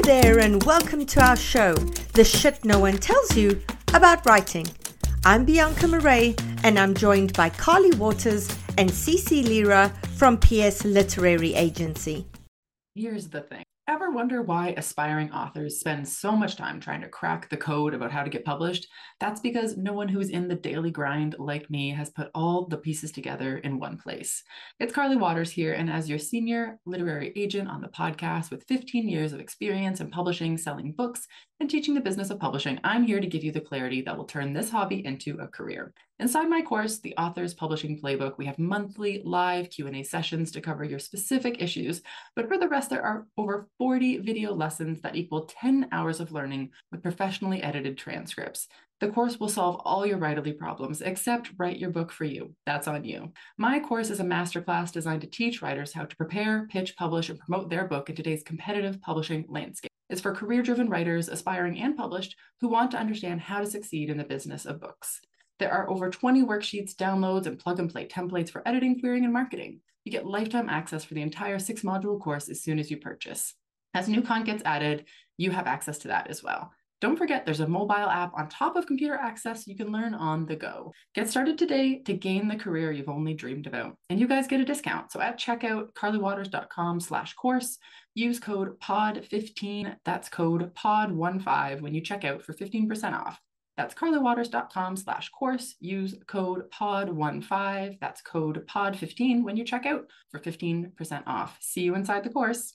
there, and welcome to our show, The Shit No One Tells You About Writing. I'm Bianca Murray, and I'm joined by Carly Waters and Cece Lira from PS Literary Agency. Here's the thing. Ever wonder why aspiring authors spend so much time trying to crack the code about how to get published? That's because no one who's in the daily grind like me has put all the pieces together in one place. It's Carly Waters here, and as your senior literary agent on the podcast with 15 years of experience in publishing, selling books, and teaching the business of publishing, I'm here to give you the clarity that will turn this hobby into a career. Inside my course, The Author's Publishing Playbook, we have monthly live Q&A sessions to cover your specific issues, but for the rest, there are over 40 video lessons that equal 10 hours of learning with professionally edited transcripts. The course will solve all your writerly problems, except write your book for you. That's on you. My course is a masterclass designed to teach writers how to prepare, pitch, publish, and promote their book in today's competitive publishing landscape. It's for career-driven writers, aspiring and published, who want to understand how to succeed in the business of books. There are over 20 worksheets, downloads, and plug-and-play templates for editing, querying, and marketing. You get lifetime access for the entire 6-module course as soon as you purchase. As new content gets added, you have access to that as well. Don't forget, there's a mobile app on top of computer access you can learn on the go. Get started today to gain the career you've only dreamed about. And you guys get a discount. So at checkout, carlywaters.com/course, use code POD15, that's code POD15 when you check out for 15% off. That's carlywaters.com/course, use code POD15, that's code POD15 when you check out for 15% off. See you inside the course.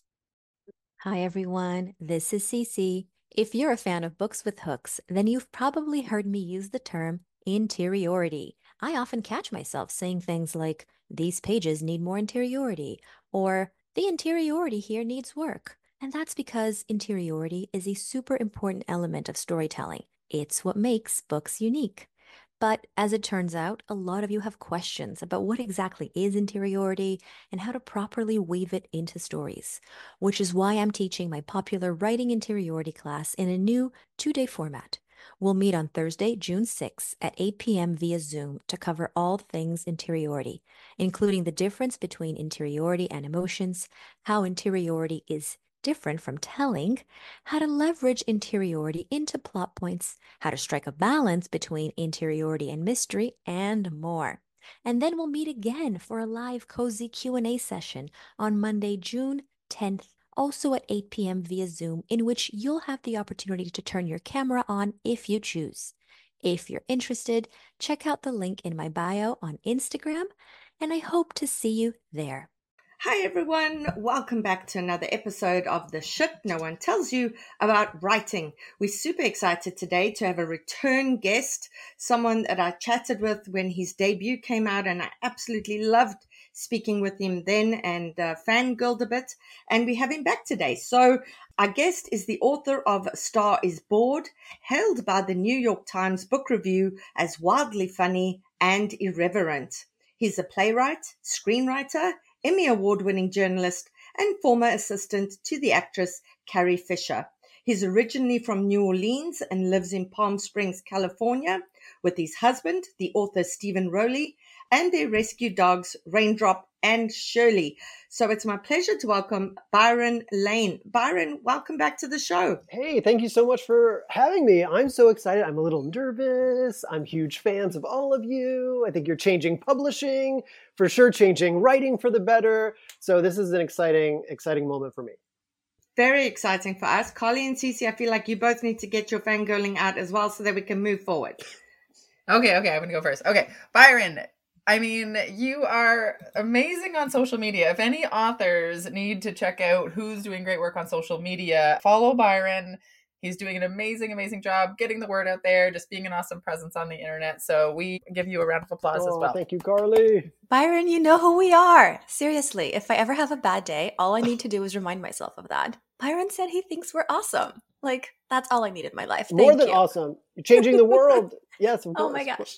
Hi everyone, this is Cece. If you're a fan of books with hooks, then you've probably heard me use the term interiority. I often catch myself saying things like, these pages need more interiority, or the interiority here needs work. And that's because interiority is a super important element of storytelling. It's what makes books unique. But as it turns out, a lot of you have questions about what exactly is interiority and how to properly weave it into stories, which is why I'm teaching my popular Writing Interiority class in a new 2-day format. We'll meet on Thursday, June 6th at 8 p.m. via Zoom to cover all things interiority, including the difference between interiority and emotions, how interiority is different from telling, how to leverage interiority into plot points, how to strike a balance between interiority and mystery, and more. And then we'll meet again for a live cozy Q&A session on Monday, June 10th, also at 8 p.m. via Zoom, in which you'll have the opportunity to turn your camera on if you choose. If you're interested, check out the link in my bio on Instagram, and I hope to see you there. Hi everyone, welcome back to another episode of The Shit No One Tells You About Writing. We're super excited today to have a return guest, someone that I chatted with when his debut came out, and I absolutely loved speaking with him then and fangirled a bit, and we have him back today. So our guest is the author of Star is Bored, hailed by the New York Times Book Review as wildly funny and irreverent. He's a playwright, screenwriter, Emmy Award-winning journalist, and former assistant to the actress Carrie Fisher. He's originally from New Orleans and lives in Palm Springs, California, with his husband, the author Stephen Rowley, and their rescue dogs, Raindrop and Shirley. So it's my pleasure to welcome Byron Lane. Byron, welcome back to the show. Hey, thank you so much for having me. I'm so excited. I'm a little nervous. I'm huge fans of all of you. I think you're changing publishing, for sure changing writing for the better. So this is an exciting moment for me. Very exciting for us. Carly and Cece, I feel like you both need to get your fangirling out as well so that we can move forward. Okay, I'm going to go first. Okay, Byron, I mean, you are amazing on social media. If any authors need to check out who's doing great work on social media, follow Byron. He's doing an amazing job getting the word out there, just being an awesome presence on the internet. So we give you a round of applause as well. Thank you, Carly. Byron, you know who we are. Seriously, if I ever have a bad day, all I need to do is remind myself of that. Byron said he thinks we're awesome. Like, that's all I need in my life. More than awesome. You're changing the world. Yes, of course. Oh my gosh.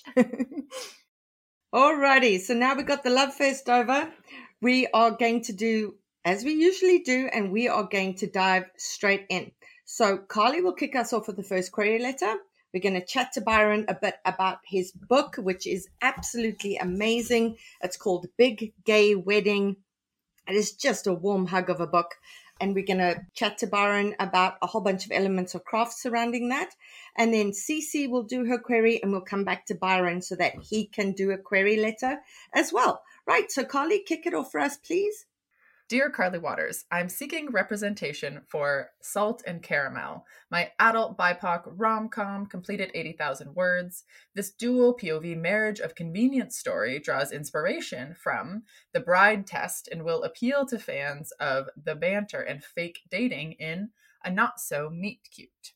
Alrighty, so now we got the love fest over. We are going to do as we usually do, and we are going to dive straight in. So Carly will kick us off with the first query letter. We're going to chat to Byron a bit about his book, which is absolutely amazing. It's called Big Gay Wedding. It is just a warm hug of a book. And we're going to chat to Byron about a whole bunch of elements of craft surrounding that. And then Cece will do her query, and we'll come back to Byron so that he can do a query letter as well. Right. So Carly, kick it off for us, please. Dear Carly Waters, I'm seeking representation for Salt and Caramel, my adult BIPOC rom-com completed 80,000 words. This dual POV marriage of convenience story draws inspiration from The Bride Test and will appeal to fans of the banter and fake dating in A Not So Meet Cute.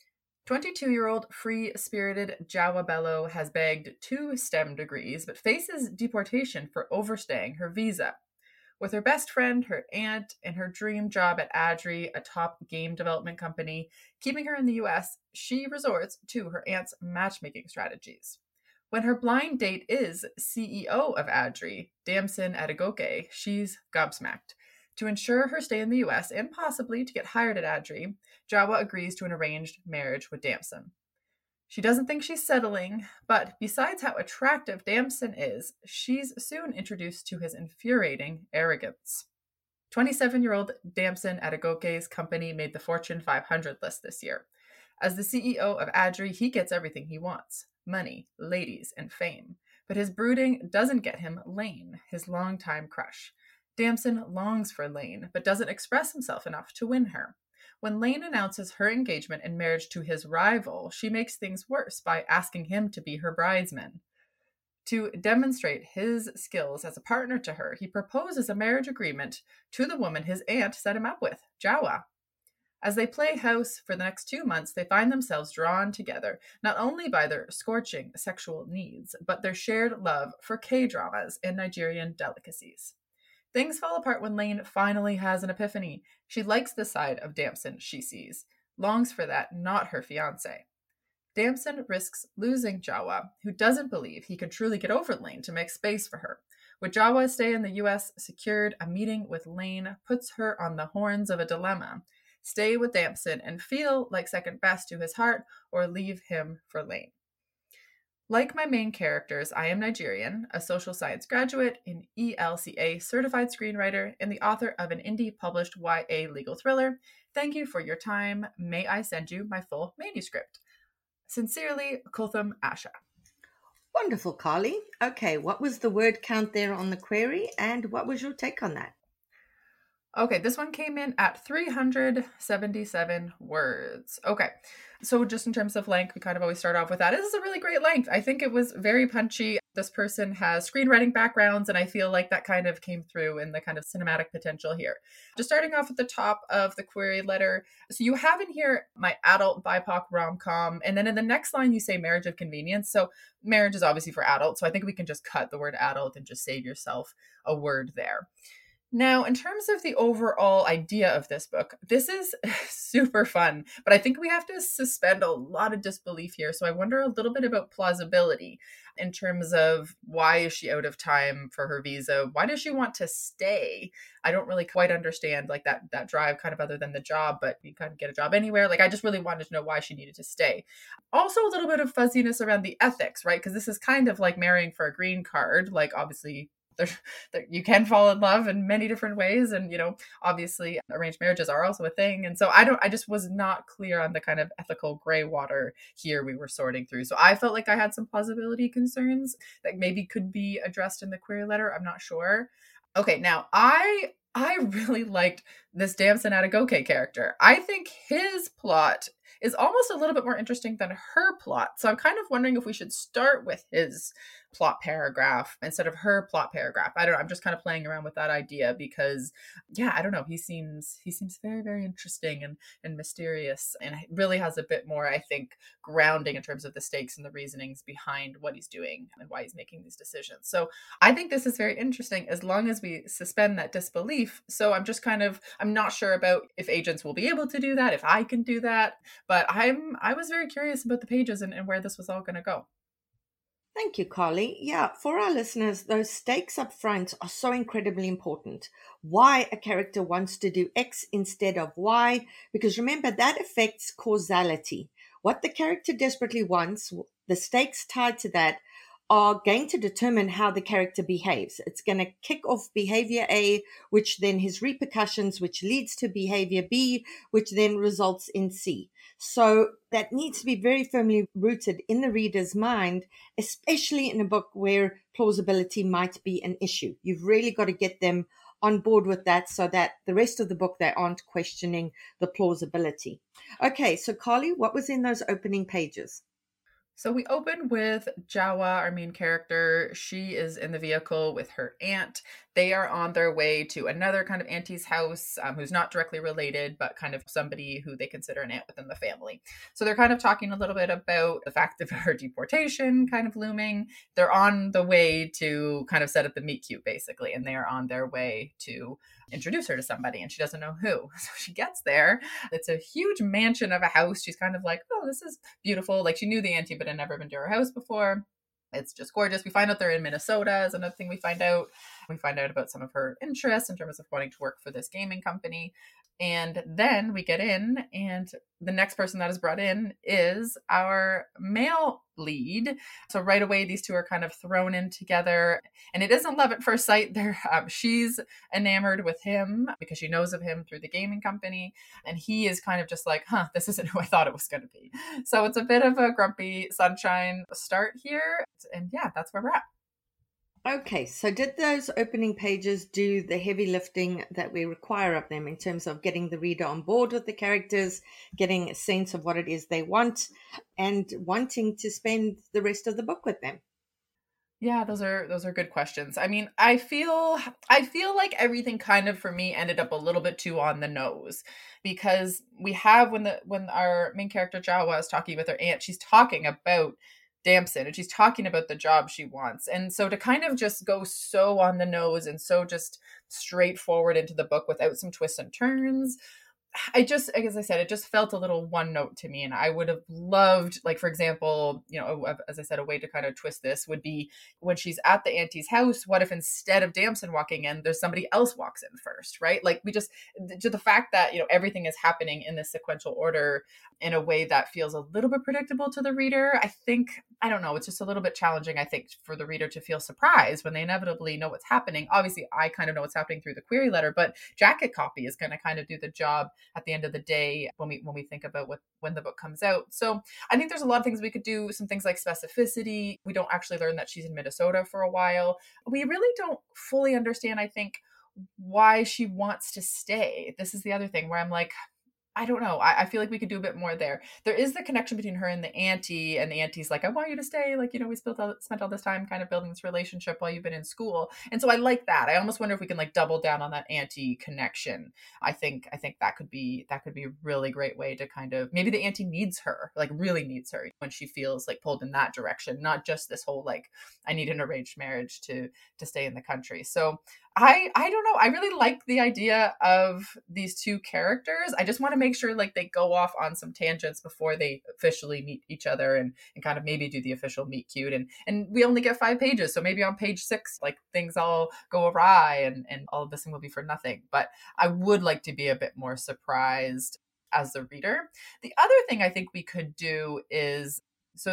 22-year-old free-spirited Jawa Bello has bagged 2 STEM degrees but faces deportation for overstaying her visa. With her best friend, her aunt, and her dream job at Adri, a top game development company, keeping her in the US, she resorts to her aunt's matchmaking strategies. When her blind date is CEO of Adri, Damson Adegoke, she's gobsmacked. To ensure her stay in the US and possibly to get hired at Adri, Jawa agrees to an arranged marriage with Damson. She doesn't think she's settling, but besides how attractive Damson is, she's soon introduced to his infuriating arrogance. 27-year-old Damson Adegoke's company made the Fortune 500 list this year. As the CEO of Adri, he gets everything he wants: money, ladies, and fame. But his brooding doesn't get him Lane, his longtime crush. Damson longs for Lane, but doesn't express himself enough to win her. When Lane announces her engagement and marriage to his rival, she makes things worse by asking him to be her bridesman. To demonstrate his skills as a partner to her, he proposes a marriage agreement to the woman his aunt set him up with, Jawa. As they play house for the next 2 months, they find themselves drawn together, not only by their scorching sexual needs, but their shared love for K-dramas and Nigerian delicacies. Things fall apart when Lane finally has an epiphany. She likes the side of Damson she sees, longs for that, not her fiancé. Damson risks losing Jawa, who doesn't believe he can truly get over Lane to make space for her. With Jawa's stay in the US secured, a meeting with Lane puts her on the horns of a dilemma. Stay with Damson and feel like second best to his heart, or leave him for Lane. Like my main characters, I am Nigerian, a social science graduate, an ELCA certified screenwriter, and the author of an indie-published YA legal thriller. Thank you for your time. May I send you my full manuscript? Sincerely, Kulthum Asha. Wonderful, Carly. Okay, what was the word count there on the query, and what was your take on that? Okay, this one came in at 377 words. Okay, so just in terms of length, we kind of always start off with that. This is a really great length. I think it was very punchy. This person has screenwriting backgrounds, and I feel like that kind of came through in the kind of cinematic potential here. Just starting off at the top of the query letter. So you have in here my adult BIPOC rom-com, and then in the next line you say marriage of convenience. So marriage is obviously for adults, so I think we can just cut the word adult and just save yourself a word there. Now, in terms of the overall idea of this book, this is super fun, but I think we have to suspend a lot of disbelief here. So I wonder a little bit about plausibility in terms of why is she out of time for her visa? Why does she want to stay? I don't really quite understand like that drive kind of other than the job, but you kind of get a job anywhere. Like I just really wanted to know why she needed to stay. Also a little bit of fuzziness around the ethics, right? Because this is kind of like marrying for a green card. Like obviously you can fall in love in many different ways. And, obviously arranged marriages are also a thing. And so I just was not clear on the kind of ethical gray water here we were sorting through. So I felt like I had some plausibility concerns that maybe could be addressed in the query letter. I'm not sure. Okay, now I really liked this Damson Adegoke character. I think his plot is almost a little bit more interesting than her plot. So I'm kind of wondering if we should start with his plot paragraph instead of her plot paragraph. I don't know. I'm just kind of playing around with that idea because, yeah, I don't know. He seems very, very interesting and mysterious, and really has a bit more, I think, grounding in terms of the stakes and the reasonings behind what he's doing and why he's making these decisions. So I think this is very interesting as long as we suspend that disbelief. So I'm not sure about if agents will be able to do that, if I can do that, but I was very curious about the pages and where this was all going to go. Thank you, Carly. Yeah, for our listeners, those stakes up front are so incredibly important. Why a character wants to do X instead of Y, because remember, that affects causality. What the character desperately wants, the stakes tied to that are going to determine how the character behaves. It's going to kick off behavior A, which then has repercussions, which leads to behavior B, which then results in C. So that needs to be very firmly rooted in the reader's mind, especially in a book where plausibility might be an issue. You've really got to get them on board with that so that the rest of the book, they aren't questioning the plausibility. Okay, so Carly, what was in those opening pages? So we open with Jawa, our main character. She is in the vehicle with her aunt. They are on their way to another kind of auntie's house, who's not directly related, but kind of somebody who they consider an aunt within the family. So they're kind of talking a little bit about the fact of her deportation kind of looming. They're on the way to kind of set up the meet cute, basically, and they are on their way to introduce her to somebody, and she doesn't know who. So she gets there. It's a huge mansion of a house. She's kind of like, oh, this is beautiful. Like, she knew the auntie, but had never been to her house before. It's just gorgeous. We find out they're in Minnesota is another thing we find out. We find out about some of her interests in terms of wanting to work for this gaming company. And then we get in, and the next person that is brought in is our male lead. So right away, these two are kind of thrown in together. And it isn't love at first sight. She's enamored with him because she knows of him through the gaming company. And he is kind of just like, this isn't who I thought it was going to be. So it's a bit of a grumpy sunshine start here. And yeah, that's where we're at. Okay, so did those opening pages do the heavy lifting that we require of them in terms of getting the reader on board with the characters, getting a sense of what it is they want, and wanting to spend the rest of the book with them? Yeah, those are good questions. I mean, I feel like everything kind of for me ended up a little bit too on the nose, because we have when our main character Jawa is talking with her aunt, she's talking about Damson, and she's talking about the job she wants. And so to kind of just go so on the nose and so just straightforward into the book without some twists and turns, as I said, it just felt a little one note to me. And I would have loved, like, for example, as I said, a way to kind of twist this would be when she's at the auntie's house, what if instead of Damson walking in, there's somebody else walks in first, right? Like, the fact that, everything is happening in this sequential order in a way that feels a little bit predictable to the reader. I don't know, it's just a little bit challenging, I think, for the reader to feel surprised when they inevitably know what's happening. Obviously, I kind of know what's happening through the query letter, but jacket copy is going to kind of do the job at the end of the day when we think about when the book comes out. So I think there's a lot of things we could do, some things like specificity. We don't actually learn that she's in Minnesota for a while. We really don't fully understand, I think, why she wants to stay. This is the other thing where I'm like, I don't know. I feel like we could do a bit more there. There is the connection between her and the auntie's like, I want you to stay. Like, we spent all this time kind of building this relationship while you've been in school. And so I like that. I almost wonder if we can like double down on that auntie connection. I think that could be a really great way to kind of, maybe the auntie needs her, like really needs her when she feels like pulled in that direction, not just this whole, like, I need an arranged marriage to stay in the country. So I don't know. I really like the idea of these two characters. I just want to make sure like they go off on some tangents before they officially meet each other and kind of maybe do the official meet cute. And we only get 5 pages. So maybe on page 6, like things all go awry and all of this thing will be for nothing. But I would like to be a bit more surprised as the reader. The other thing I think we could do is,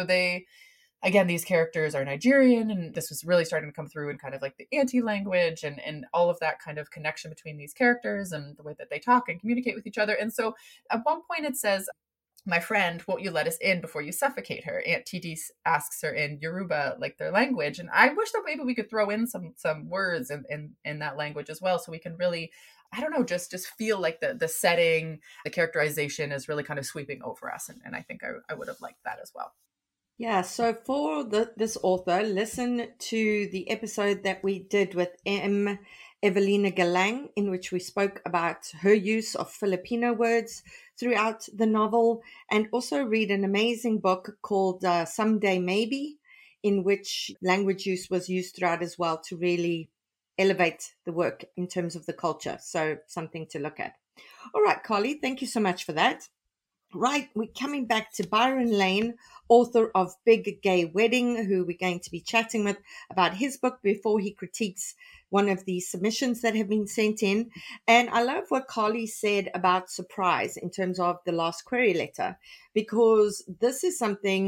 again, these characters are Nigerian, and this was really starting to come through in kind of like the auntie language and all of that kind of connection between these characters and the way that they talk and communicate with each other. And so at one point it says, my friend, won't you let us in before you suffocate her? Aunt TD asks her in Yoruba, like their language. And I wish that maybe we could throw in some words in that language as well, so we can really, I don't know, just feel like the setting, the characterization is really kind of sweeping over us. And I think I would have liked that as well. Yeah, so for this author, listen to the episode that we did with Evelina Galang, in which we spoke about her use of Filipino words throughout the novel, and also read an amazing book called Someday Maybe, in which language use was used throughout as well to really elevate the work in terms of the culture. So something to look at. All right, Carly, thank you so much for that. Right, we're coming back to Byron Lane, author of Big Gay Wedding, who we're going to be chatting with about his book before he critiques one of the submissions that have been sent in. And I love what Carly said about surprise in terms of the last query letter, because this is something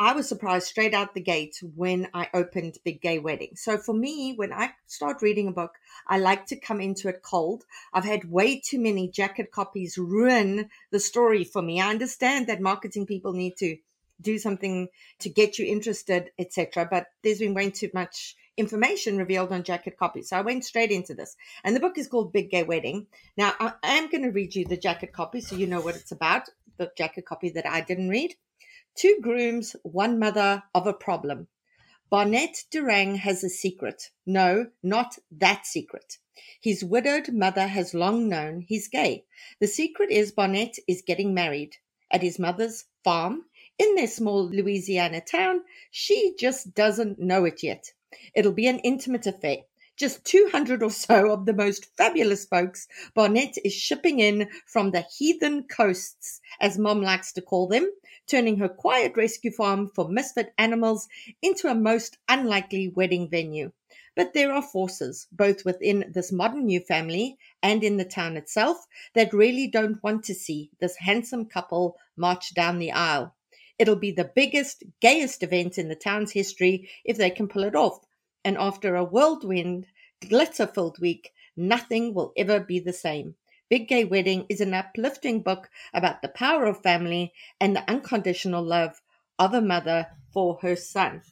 I was surprised straight out the gate when I opened Big Gay Wedding. So for me, when I start reading a book, I like to come into it cold. I've had way too many jacket copies ruin the story for me. I understand that marketing people need to do something to get you interested, etc. But there's been way too much information revealed on jacket copies. So I went straight into this. And the book is called Big Gay Wedding. Now, I am going to read you the jacket copy so you know what it's about, the jacket copy that I didn't read. Two grooms, one mother of a problem. Barnett Durang has a secret. No, not that secret. His widowed mother has long known he's gay. The secret is Barnett is getting married at his mother's farm in their small Louisiana town. She just doesn't know it yet. It'll be an intimate affair. Just 200 or so of the most fabulous folks Barnett is shipping in from the heathen coasts, as Mom likes to call them, turning her quiet rescue farm for misfit animals into a most unlikely wedding venue. But there are forces, both within this modern new family and in the town itself, that really don't want to see this handsome couple march down the aisle. It'll be the biggest, gayest event in the town's history if they can pull it off. And after a whirlwind, glitter-filled week, nothing will ever be the same. Big Gay Wedding is an uplifting book about the power of family and the unconditional love of a mother for her son.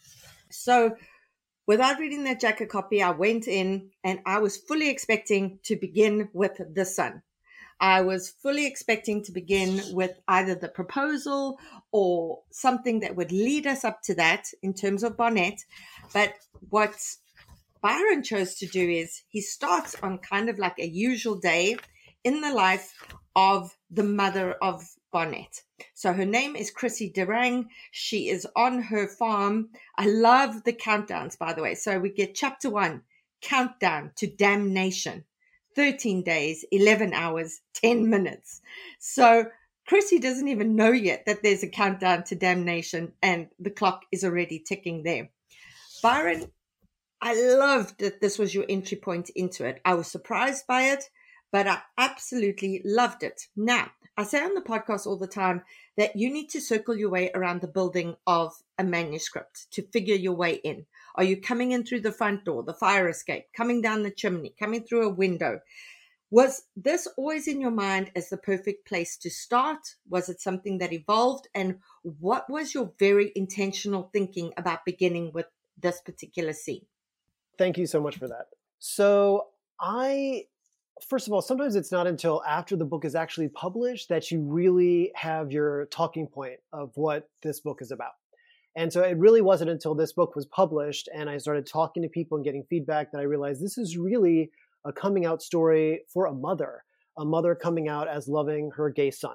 So without reading that jacket copy, I went in and I was fully expecting to begin with the son. I was fully expecting to begin with either the proposal or something that would lead us up to that in terms of Barnett. But what Byron chose to do is he starts on kind of like a usual day in the life of the mother of Barnett. So her name is Chrissy Durang. She is on her farm. I love the countdowns, by the way. So we get chapter 1, countdown to damnation. 13 days, 11 hours, 10 minutes. So Chrissy doesn't even know yet that there's a countdown to damnation and the clock is already ticking there. Byron, I loved that this was your entry point into it. I was surprised by it, but I absolutely loved it. Now, I say on the podcast all the time that you need to circle your way around the building of a manuscript to figure your way in. Are you coming in through the front door, the fire escape, coming down the chimney, coming through a window? Was this always in your mind as the perfect place to start? Was it something that evolved? And what was your very intentional thinking about beginning with this particular scene? Thank you so much for that. So first of all, sometimes it's not until after the book is actually published that you really have your talking point of what this book is about. And so it really wasn't until this book was published and I started talking to people and getting feedback that I realized this is really a coming out story for a mother coming out as loving her gay son.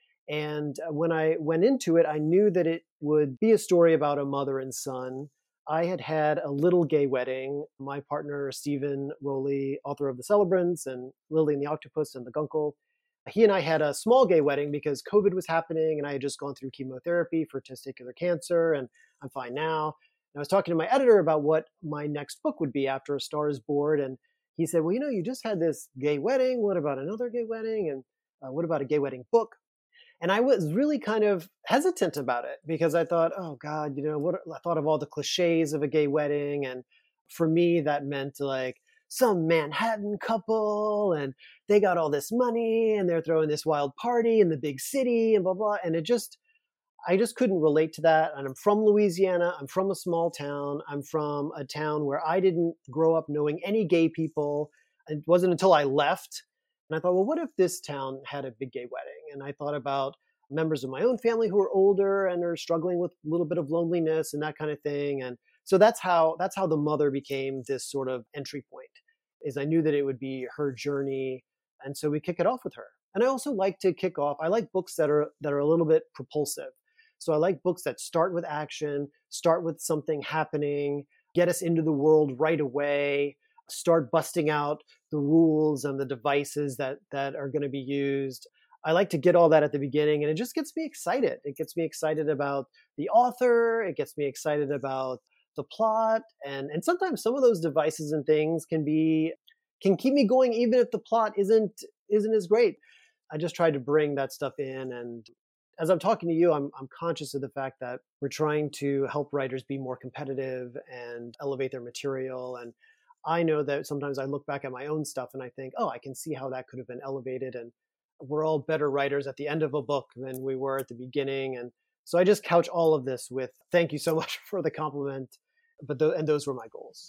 And when I went into it, I knew that it would be a story about a mother and son. I had a little gay wedding. My partner, Stephen Rowley, author of The Celebrants and Lily and the Octopus and The Guncle, he and I had a small gay wedding because COVID was happening and I had just gone through chemotherapy for testicular cancer and I'm fine now. And I was talking to my editor about what my next book would be after A Star Is Born. And he said, well, you just had this gay wedding. What about another gay wedding? And what about a gay wedding book? And I was really kind of hesitant about it because I thought, oh God, I thought of all the cliches of a gay wedding. And for me, that meant like some Manhattan couple and they got all this money and they're throwing this wild party in the big city and blah, blah. And I just couldn't relate to that. And I'm from Louisiana. I'm from a small town. I'm from a town where I didn't grow up knowing any gay people. It wasn't until I left. And I thought, well, what if this town had a big gay wedding? And I thought about members of my own family who are older and are struggling with a little bit of loneliness and that kind of thing. And so that's how the mother became this sort of entry point, is I knew that it would be her journey. And so we kick it off with her. And I also like to kick off, I like books that are a little bit propulsive. So I like books that start with action, start with something happening, get us into the world right away, start busting out the rules and the devices that are going to be used. I like to get all that at the beginning, and it just gets me excited. It gets me excited about the author. It gets me excited about the plot. And sometimes some of those devices and things can keep me going even if the plot isn't as great. I just tried to bring that stuff in, and as I'm talking to you, I'm conscious of the fact that we're trying to help writers be more competitive and elevate their material. And I know that sometimes I look back at my own stuff and I think, oh, I can see how that could have been elevated. And we're all better writers at the end of a book than we were at the beginning. And so I just couch all of this with thank you so much for the compliment. And those were my goals.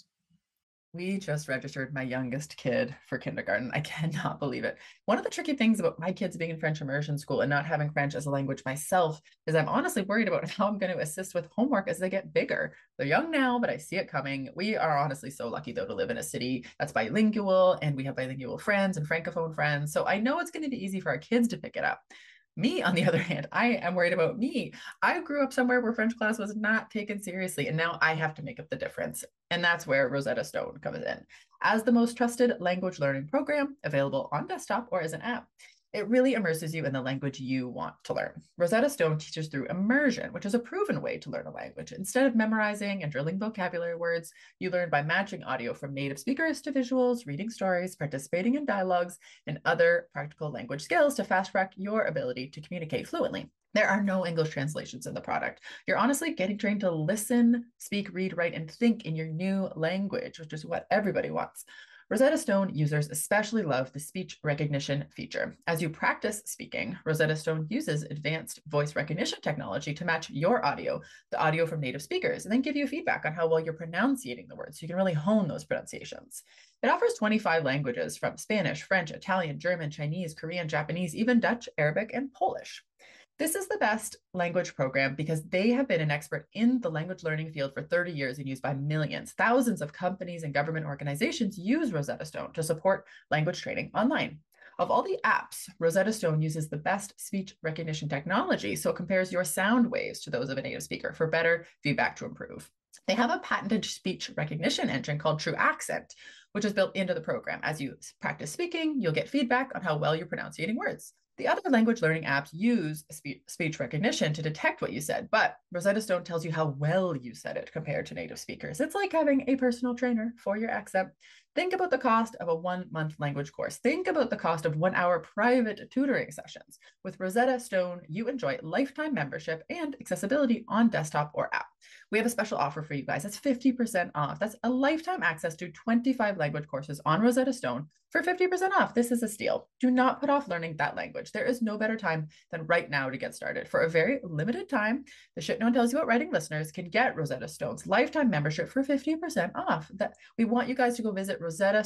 We just registered my youngest kid for kindergarten. I cannot believe it. One of the tricky things about my kids being in French immersion school and not having French as a language myself is I'm honestly worried about how I'm going to assist with homework as they get bigger. They're young now, but I see it coming. We are honestly so lucky, though, to live in a city that's bilingual, and we have bilingual friends and Francophone friends. So I know it's going to be easy for our kids to pick it up. Me, on the other hand, I am worried about me. I grew up somewhere where French class was not taken seriously, and now I have to make up the difference. And that's where Rosetta Stone comes in. As the most trusted language learning program available on desktop or as an app, it really immerses you in the language you want to learn. Rosetta Stone teaches through immersion, which is a proven way to learn a language. Instead of memorizing and drilling vocabulary words, you learn by matching audio from native speakers to visuals, reading stories, participating in dialogues, and other practical language skills to fast track your ability to communicate fluently. There are no English translations in the product. You're honestly getting trained to listen, speak, read, write, and think in your new language, which is what everybody wants. Rosetta Stone users especially love the speech recognition feature. As you practice speaking, Rosetta Stone uses advanced voice recognition technology to match your audio, the audio from native speakers, and then give you feedback on how well you're pronunciating the words so you can really hone those pronunciations. It offers 25 languages from Spanish, French, Italian, German, Chinese, Korean, Japanese, even Dutch, Arabic, and Polish. This is the best language program because they have been an expert in the language learning field for 30 years and used by millions. Thousands of companies and government organizations use Rosetta Stone to support language training online. Of all the apps, Rosetta Stone uses the best speech recognition technology, so it compares your sound waves to those of a native speaker for better feedback to improve. They have a patented speech recognition engine called True Accent, which is built into the program. As you practice speaking, you'll get feedback on how well you're pronouncing words. The other language learning apps use speech recognition to detect what you said, but Rosetta Stone tells you how well you said it compared to native speakers. It's like having a personal trainer for your accent. Think about the cost of a 1-month language course. Think about the cost of 1-hour private tutoring sessions. With Rosetta Stone, you enjoy lifetime membership and accessibility on desktop or app. We have a special offer for you guys. That's 50% off. That's a lifetime access to 25 language courses on Rosetta Stone for 50% off. This is a steal. Do not put off learning that language. There is no better time than right now to get started. For a very limited time, the Shit No One Tells You About Writing listeners can get Rosetta Stone's lifetime membership for 50% off. We want you guys to go visit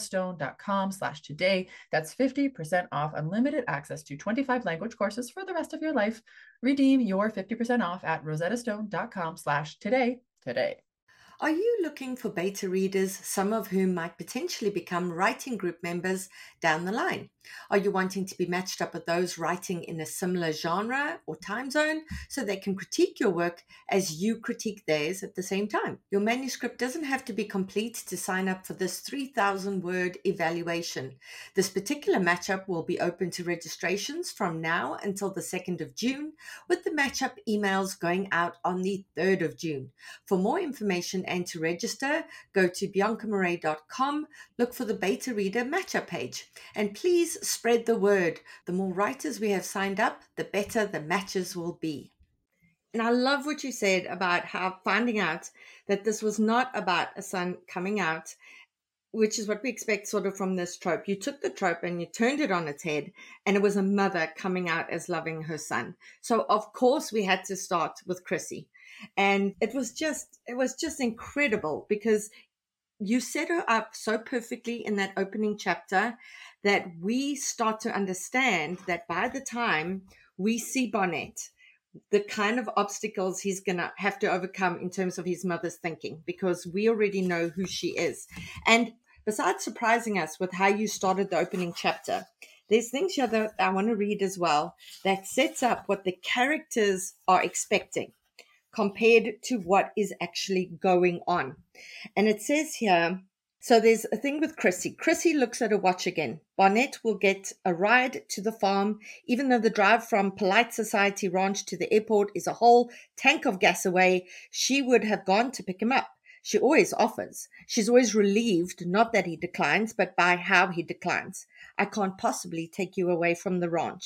rosettastone.com/today. That's 50% off unlimited access to 25 language courses for the rest of your life. Redeem your 50% off at rosettastone.com/today today. Are you looking for beta readers, some of whom might potentially become writing group members down the line? Are you wanting to be matched up with those writing in a similar genre or time zone so they can critique your work as you critique theirs at the same time? Your manuscript doesn't have to be complete to sign up for this 3,000-word evaluation. This particular matchup will be open to registrations from now until the 2nd of June, with the matchup emails going out on the 3rd of June. For more information and to register, go to biancamurray.com, look for the beta reader matchup page, and please spread the word. The more writers we have signed up, the better the matches will be. And I love what you said about how finding out that this was not about a son coming out, which is what we expect sort of from this trope. You took the trope and you turned it on its head, and it was a mother coming out as loving her son. So of course we had to start with Chrissy. And it was just incredible because you set her up so perfectly in that opening chapter that we start to understand that by the time we see Bonnet, the kind of obstacles he's going to have to overcome in terms of his mother's thinking, because we already know who she is. And besides surprising us with how you started the opening chapter, there's things here that I want to read as well that sets up what the characters are expecting compared to what is actually going on. And it says here, so there's a thing with Chrissy. Chrissy looks at her watch again. Bonnet will get a ride to the farm, even though the drive from Polite Society Ranch to the airport is a whole tank of gas away. She would have gone to pick him up. She always offers. She's always relieved, not that he declines, but by how he declines. I can't possibly take you away from the ranch.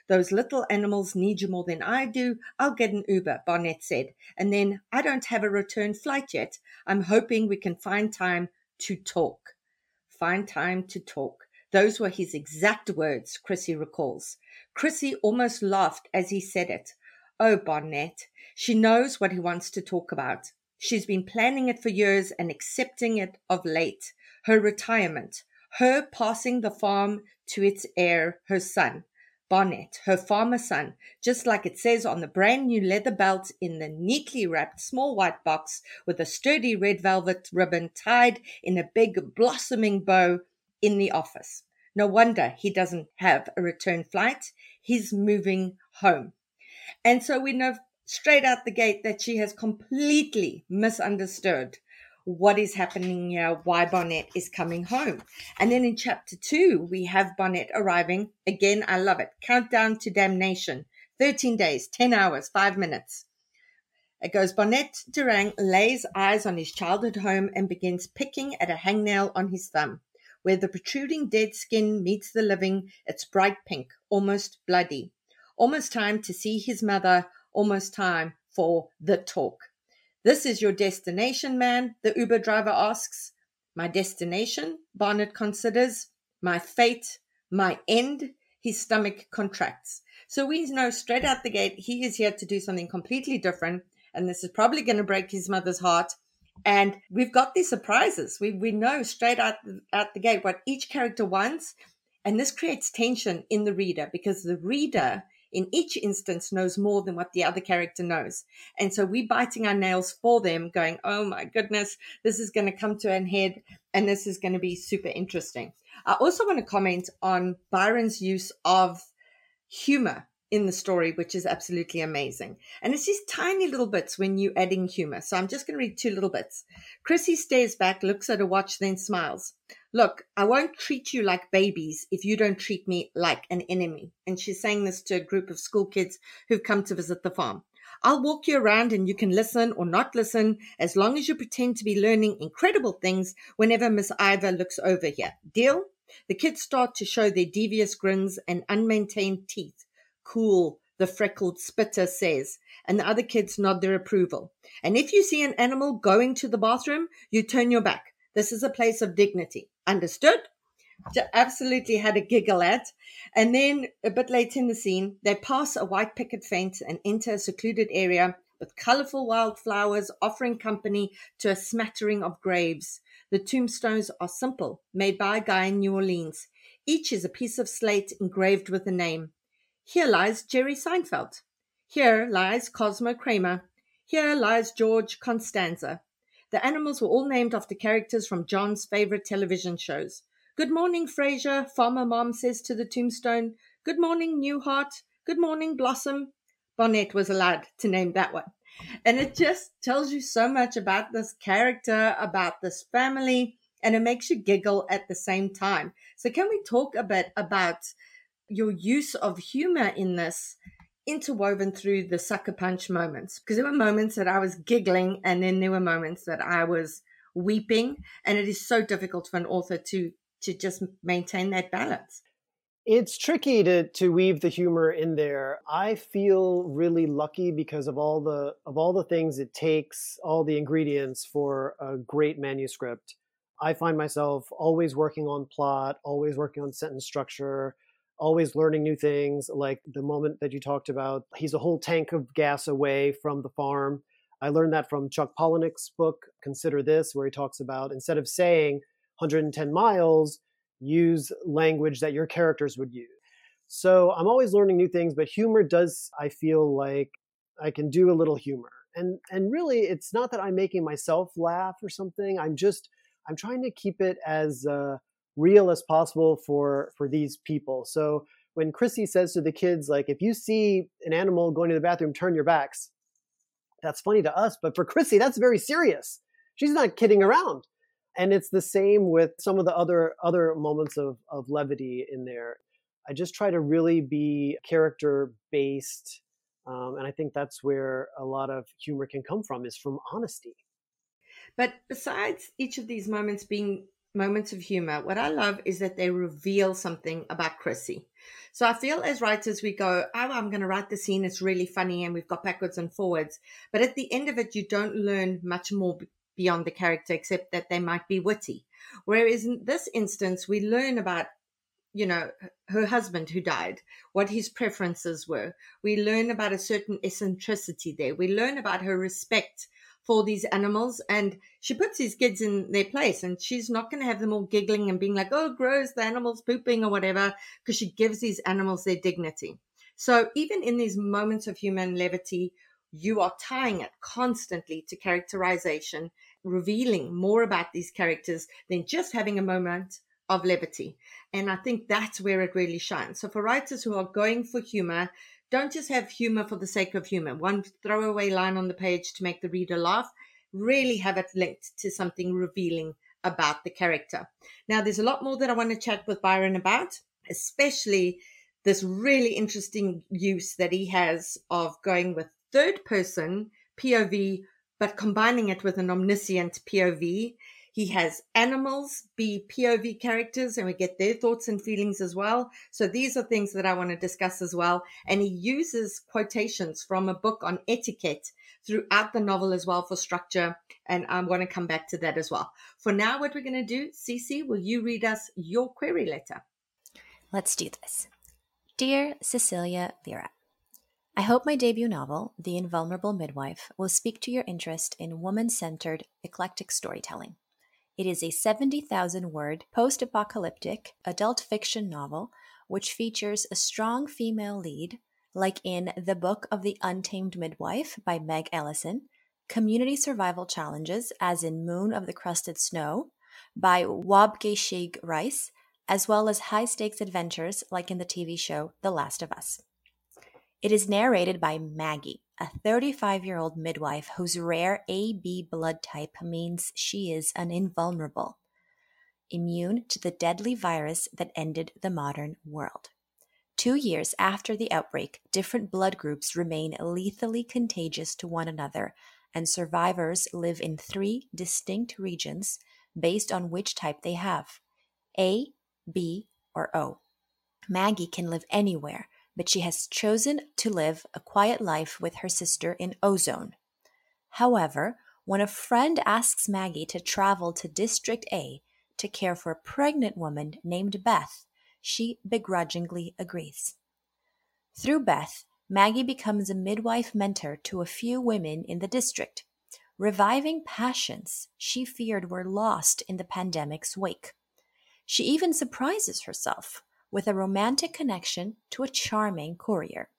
Those little animals need you more than I do. I'll get an Uber, Barnett said. And then, I don't have a return flight yet. I'm hoping we can find time to talk. Find time to talk. Those were his exact words, Chrissy recalls. Chrissy almost laughed as he said it. Oh, Barnett. She knows what he wants to talk about. She's been planning it for years and accepting it of late. Her retirement. Her passing the farm to its heir, her son. Barnett, her farmer son, just like it says on the brand new leather belt in the neatly wrapped small white box with a sturdy red velvet ribbon tied in a big blossoming bow in the office. No wonder he doesn't have a return flight. He's moving home. And so we know straight out the gate that she has completely misunderstood what is happening here, why Barnett is coming home. And then in chapter 2, we have Barnett arriving. Again, I love it. Countdown to damnation. 13 days, 10 hours, 5 minutes. It goes, Barnett Durang lays eyes on his childhood home and begins picking at a hangnail on his thumb. Where the protruding dead skin meets the living, it's bright pink, almost bloody. Almost time to see his mother, almost time for the talk. This is your destination, man, the Uber driver asks. My destination, Barnett considers. My fate, my end. His stomach contracts. So we know straight out the gate, he is here to do something completely different. And this is probably going to break his mother's heart. And we've got these surprises. We know straight out the gate what each character wants. And this creates tension in the reader because the reader in each instance knows more than what the other character knows. And so we're biting our nails for them going, oh my goodness, this is going to come to an head and this is going to be super interesting. I also want to comment on Byron's use of humor in the story, which is absolutely amazing. And it's these tiny little bits when you're adding humor. So I'm just going to read 2 little bits. Chrissy stares back, looks at her watch, then smiles. Look, I won't treat you like babies if you don't treat me like an enemy. And she's saying this to a group of school kids who've come to visit the farm. I'll walk you around and you can listen or not listen as long as you pretend to be learning incredible things whenever Miss Ivor looks over here. Deal? The kids start to show their devious grins and unmaintained teeth. Cool, the freckled spitter says, and the other kids nod their approval. And if you see an animal going to the bathroom, you turn your back. This is a place of dignity. Understood? Absolutely had a giggle at. And then a bit later in the scene, they pass a white picket fence and enter a secluded area with colorful wildflowers offering company to a smattering of graves. The tombstones are simple, made by a guy in New Orleans. Each is a piece of slate engraved with a name. Here lies Jerry Seinfeld. Here lies Cosmo Kramer. Here lies George Constanza. The animals were all named after characters from John's favorite television shows. Good morning, Frasier, Farmer Mom says to the tombstone. Good morning, Newhart. Good morning, Blossom. Barnett was allowed to name that one. And it just tells you so much about this character, about this family, and it makes you giggle at the same time. So can we talk a bit about your use of humor in this interwoven through the sucker punch moments? Because there were moments that I was giggling and then there were moments that I was weeping, and it is so difficult for an author to just maintain that balance. It's tricky to weave the humor in there. I feel really lucky because of all the things it takes, all the ingredients for a great manuscript. I find myself always working on plot, always working on sentence structure, always learning new things. Like the moment that you talked about, he's a whole tank of gas away from the farm. I learned that from Chuck Palahniuk's book, Consider This, where he talks about instead of saying 110 miles, use language that your characters would use. So I'm always learning new things, but humor does, I feel like I can do a little humor. And really, it's not that I'm making myself laugh or something. I'm trying to keep it as real as possible for these people. So when Chrissy says to the kids, like, if you see an animal going to the bathroom, turn your backs. That's funny to us, but for Chrissy, that's very serious. She's not kidding around. And it's the same with some of the other moments of levity in there. I just try to really be character-based. And I think that's where a lot of humor can come from, is from honesty. But besides each of these moments being moments of humor, what I love is that they reveal something about Chrissy. So I feel as writers, we go, oh, I'm going to write the scene. It's really funny. And we've got backwards and forwards. But at the end of it, you don't learn much more beyond the character, except that they might be witty. Whereas in this instance, we learn about, her husband who died, what his preferences were. We learn about a certain eccentricity there. We learn about her respect for these animals, and she puts these kids in their place, and she's not going to have them all giggling and being like, oh, gross, the animal's pooping or whatever, because she gives these animals their dignity. So even in these moments of human levity, you are tying it constantly to characterization, revealing more about these characters than just having a moment of levity. And I think that's where it really shines. So for writers who are going for humor, don't just have humor for the sake of humor. One throwaway line on the page to make the reader laugh. Really have it linked to something revealing about the character. Now, there's a lot more that I want to chat with Byron about, especially this really interesting use that he has of going with third person POV, but combining it with an omniscient POV. He has animals be POV characters, and we get their thoughts and feelings as well. So these are things that I want to discuss as well. And he uses quotations from a book on etiquette throughout the novel as well for structure. And I want to come back to that as well. For now, what we're going to do, Cece, will you read us your query letter? Let's do this. Dear Cecilia Vera, I hope my debut novel, The Invulnerable Midwife, will speak to your interest in woman-centered, eclectic storytelling. It is a 70,000-word post-apocalyptic adult fiction novel which features a strong female lead, like in The Book of the Untamed Midwife by Meg Ellison, community survival challenges, as in Moon of the Crusted Snow by Wabgeshig Rice, as well as high-stakes adventures like in the TV show The Last of Us. It is narrated by Maggie, a 35-year-old midwife whose rare AB blood type means she is an invulnerable, immune to the deadly virus that ended the modern world. 2 years after the outbreak, different blood groups remain lethally contagious to one another, and survivors live in 3 distinct regions based on which type they have: A, B, or O. Maggie can live anywhere, but she has chosen to live a quiet life with her sister in O-Zone. However, when a friend asks Maggie to travel to District A to care for a pregnant woman named Beth, she begrudgingly agrees. Through Beth, Maggie becomes a midwife mentor to a few women in the district, reviving passions she feared were lost in the pandemic's wake. She even surprises herself with a romantic connection to a charming courier.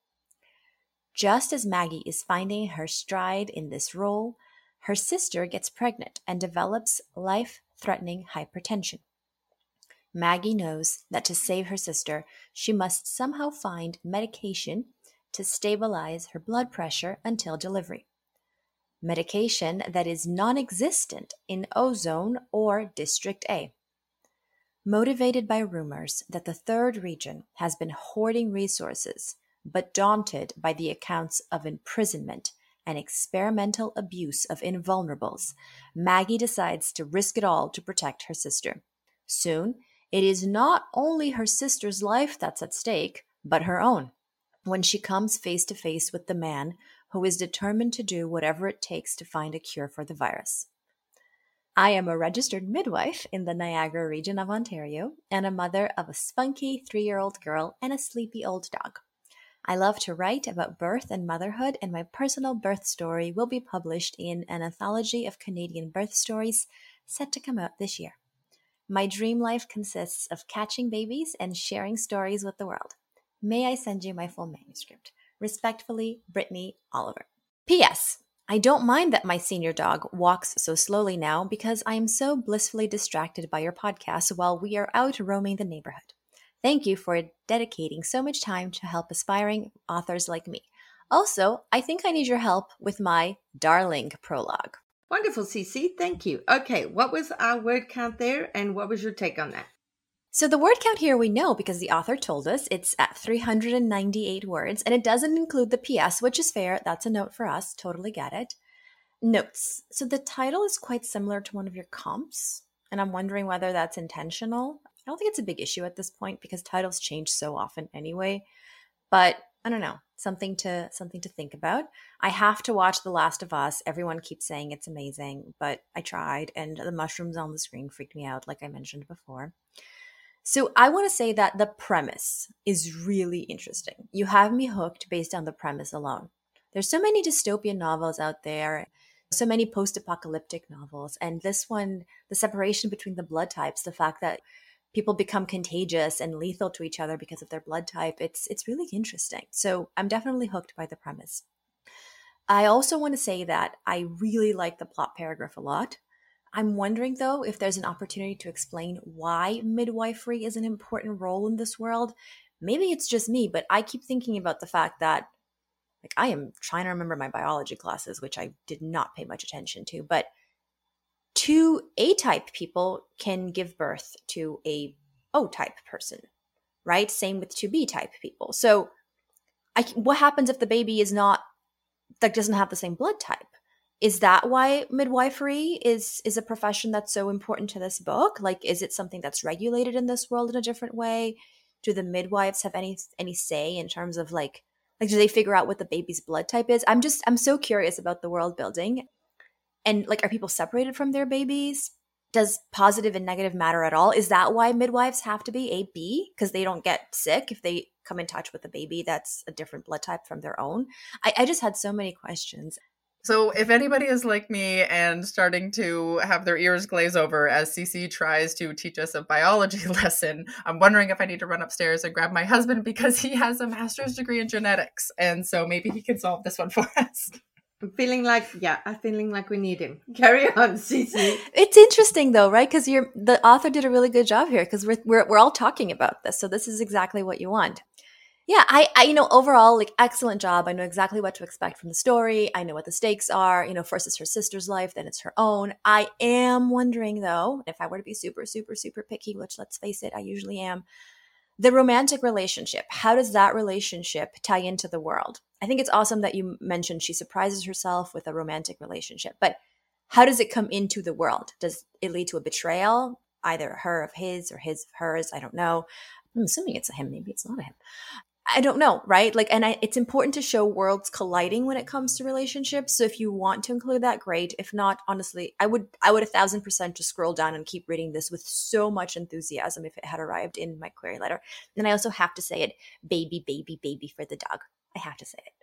Just as Maggie is finding her stride in this role, her sister gets pregnant and develops life-threatening hypertension. Maggie knows that to save her sister, she must somehow find medication to stabilize her blood pressure until delivery. Medication that is non-existent in O-Zone or District A. Motivated by rumors that the third region has been hoarding resources, but daunted by the accounts of imprisonment and experimental abuse of invulnerables, Maggie decides to risk it all to protect her sister. Soon, it is not only her sister's life that's at stake, but her own, when she comes face to face with the man who is determined to do whatever it takes to find a cure for the virus. I am a registered midwife in the Niagara region of Ontario and a mother of a spunky 3-year-old girl and a sleepy old dog. I love to write about birth and motherhood, and my personal birth story will be published in an anthology of Canadian birth stories set to come out this year. My dream life consists of catching babies and sharing stories with the world. May I send you my full manuscript? Respectfully, Brittany Oliver. P.S. I don't mind that my senior dog walks so slowly now because I am so blissfully distracted by your podcast while we are out roaming the neighborhood. Thank you for dedicating so much time to help aspiring authors like me. Also, I think I need your help with my darling prologue. Wonderful, Cece. Thank you. Okay, what was our word count there, and what was your take on that? So the word count here we know because the author told us it's at 398 words, and it doesn't include the PS, which is fair. That's a note for us. Totally get it. Notes. So the title is quite similar to one of your comps. And I'm wondering whether that's intentional. I don't think it's a big issue at this point because titles change so often anyway. But I don't know, something to think about. I have to watch The Last of Us. Everyone keeps saying it's amazing, but I tried and the mushrooms on the screen freaked me out, like I mentioned before. So I want to say that the premise is really interesting. You have me hooked based on the premise alone. There's so many dystopian novels out there, so many post-apocalyptic novels, and this one, the separation between the blood types, the fact that people become contagious and lethal to each other because of their blood type, it's really interesting. So I'm definitely hooked by the premise. I also want to say that I really like the plot paragraph a lot. I'm wondering, though, if there's an opportunity to explain why midwifery is an important role in this world. Maybe it's just me, but I keep thinking about the fact that, like, I am trying to remember my biology classes, which I did not pay much attention to, but two A-type people can give birth to a O-type person, right? Same with two B-type people. So what happens if the baby is not, like, doesn't have the same blood type? Is that why midwifery is a profession that's so important to this book? Like, is it something that's regulated in this world in a different way? Do the midwives have any say in terms of like do they figure out what the baby's blood type is? I'm so curious about the world building. And like, are people separated from their babies? Does positive and negative matter at all? Is that why midwives have to be A, B? Because they don't get sick if they come in touch with a baby that's a different blood type from their own? I just had so many questions. So if anybody is like me and starting to have their ears glaze over as Cece tries to teach us a biology lesson, I'm wondering if I need to run upstairs and grab my husband because he has a master's degree in genetics. And so maybe he can solve this one for us. I'm feeling like we need him. Carry on, Cece. It's interesting though, right? Because the author did a really good job here because we're all talking about this. So this is exactly what you want. Yeah, I overall, like, excellent job. I know exactly what to expect from the story. I know what the stakes are. First it's her sister's life, then it's her own. I am wondering, though, if I were to be super, super, super picky, which, let's face it, I usually am, the romantic relationship, how does that relationship tie into the world? I think it's awesome that you mentioned she surprises herself with a romantic relationship, but how does it come into the world? Does it lead to a betrayal, either her of his or his of hers? I don't know. I'm assuming it's a him. Maybe it's not a him. I don't know, right? Like, and it's important to show worlds colliding when it comes to relationships. So if you want to include that, great. If not, honestly, I would 1,000% just scroll down and keep reading this with so much enthusiasm if it had arrived in my query letter. And I also have to say it, baby, baby, baby for the dog. I have to say it.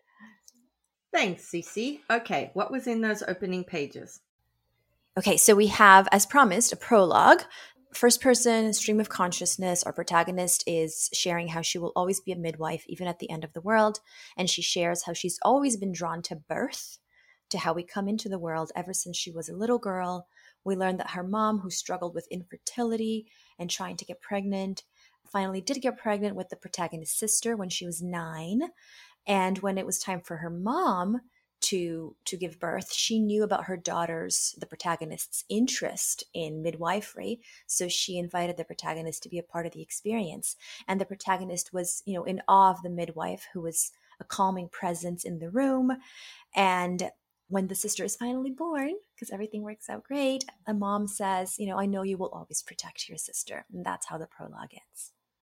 Thanks, Cece. Okay, what was in those opening pages? Okay, so we have, as promised, a prologue. First person stream of consciousness. Our protagonist is sharing how she will always be a midwife even at the end of the world, and she shares how she's always been drawn to birth, to how we come into the world ever since she was a little girl. We learn that her mom, who struggled with infertility and trying to get pregnant, finally did get pregnant with the protagonist's sister when she was 9, and when it was time for her mom to give birth, she knew about her daughter's, the protagonist's, interest in midwifery. So she invited the protagonist to be a part of the experience. And the protagonist was, in awe of the midwife, who was a calming presence in the room. And when the sister is finally born, because everything works out great, the mom says, I know you will always protect your sister. And that's how the prologue ends.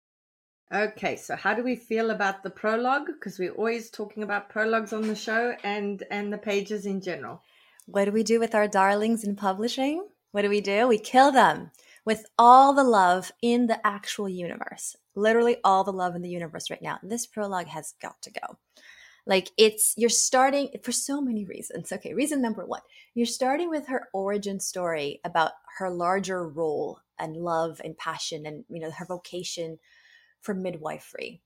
Okay, so how do we feel about the prologue? Because we're always talking about prologues on the show and the pages in general. What do we do with our darlings in publishing? What do? We kill them with all the love in the actual universe. Literally all the love in the universe right now. This prologue has got to go. Like, you're starting for so many reasons. Okay, reason number 1, you're starting with her origin story about her larger role and love and passion and, her vocation for midwifery.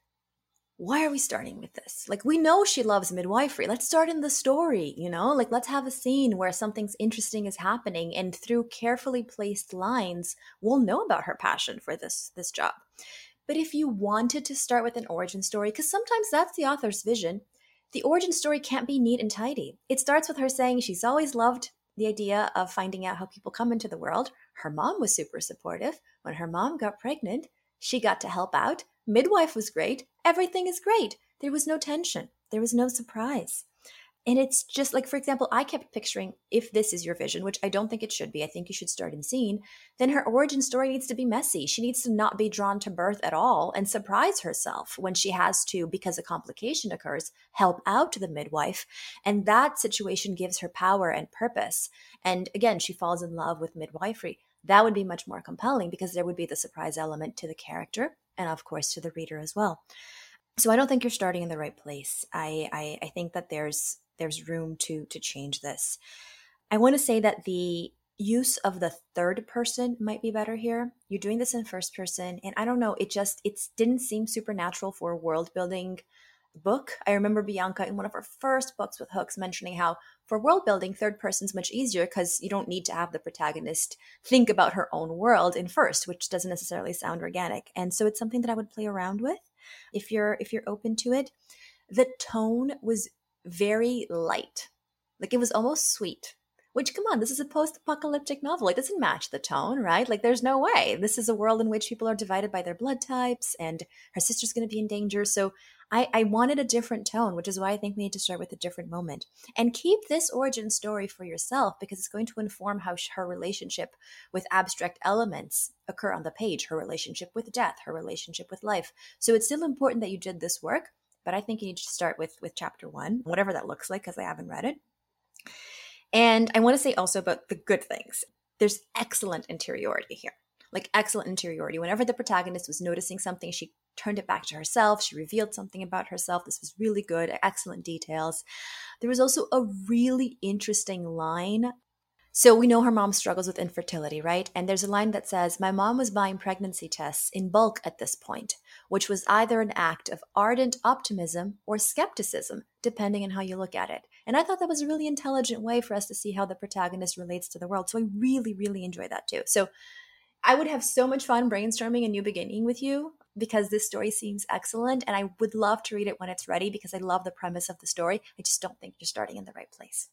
Why are we starting with this? Like, we know she loves midwifery. Let's start in the story, like, let's have a scene where something interesting is happening, and through carefully placed lines, we'll know about her passion for this job. But if you wanted to start with an origin story, because sometimes that's the author's vision, the origin story can't be neat and tidy. It starts with her saying she's always loved the idea of finding out how people come into the world. Her mom was super supportive. When her mom got pregnant, she got to help out. Midwife was great. Everything is great. There was no tension. There was no surprise. And it's just like, for example, I kept picturing, if this is your vision, which I don't think it should be, I think you should start in scene, then her origin story needs to be messy. She needs to not be drawn to birth at all and surprise herself when she has to, because a complication occurs, help out the midwife. And that situation gives her power and purpose. And again, she falls in love with midwifery. That would be much more compelling because there would be the surprise element to the character and, of course, to the reader as well. So I don't think you're starting in the right place. I think that there's room to change this. I want to say that the use of the third person might be better here. You're doing this in first person, and I don't know, it didn't seem supernatural for a world building book. I remember Bianca in one of her first books with Hooks mentioning how for world building, third person's much easier because you don't need to have the protagonist think about her own world in first, which doesn't necessarily sound organic. And so it's something that I would play around with if you're open to it. The tone was very light. Like it was almost sweet. Which, come on, this is a post-apocalyptic novel. It doesn't match the tone, right? Like, there's no way. This is a world in which people are divided by their blood types, and her sister's going to be in danger. So I wanted a different tone, which is why I think we need to start with a different moment. And keep this origin story for yourself, because it's going to inform how her relationship with abstract elements occur on the page, her relationship with death, her relationship with life. So it's still important that you did this work, but I think you need to start with chapter 1, whatever that looks like, because I haven't read it. And I want to say also about the good things. There's excellent interiority here, like excellent interiority. Whenever the protagonist was noticing something, she turned it back to herself. She revealed something about herself. This was really good, excellent details. There was also a really interesting line. So we know her mom struggles with infertility, right? And there's a line that says, "My mom was buying pregnancy tests in bulk at this point," which was either an act of ardent optimism or skepticism, depending on how you look at it. And I thought that was a really intelligent way for us to see how the protagonist relates to the world. So I really, really enjoy that too. So I would have so much fun brainstorming a new beginning with you because this story seems excellent. And I would love to read it when it's ready because I love the premise of the story. I just don't think you're starting in the right place.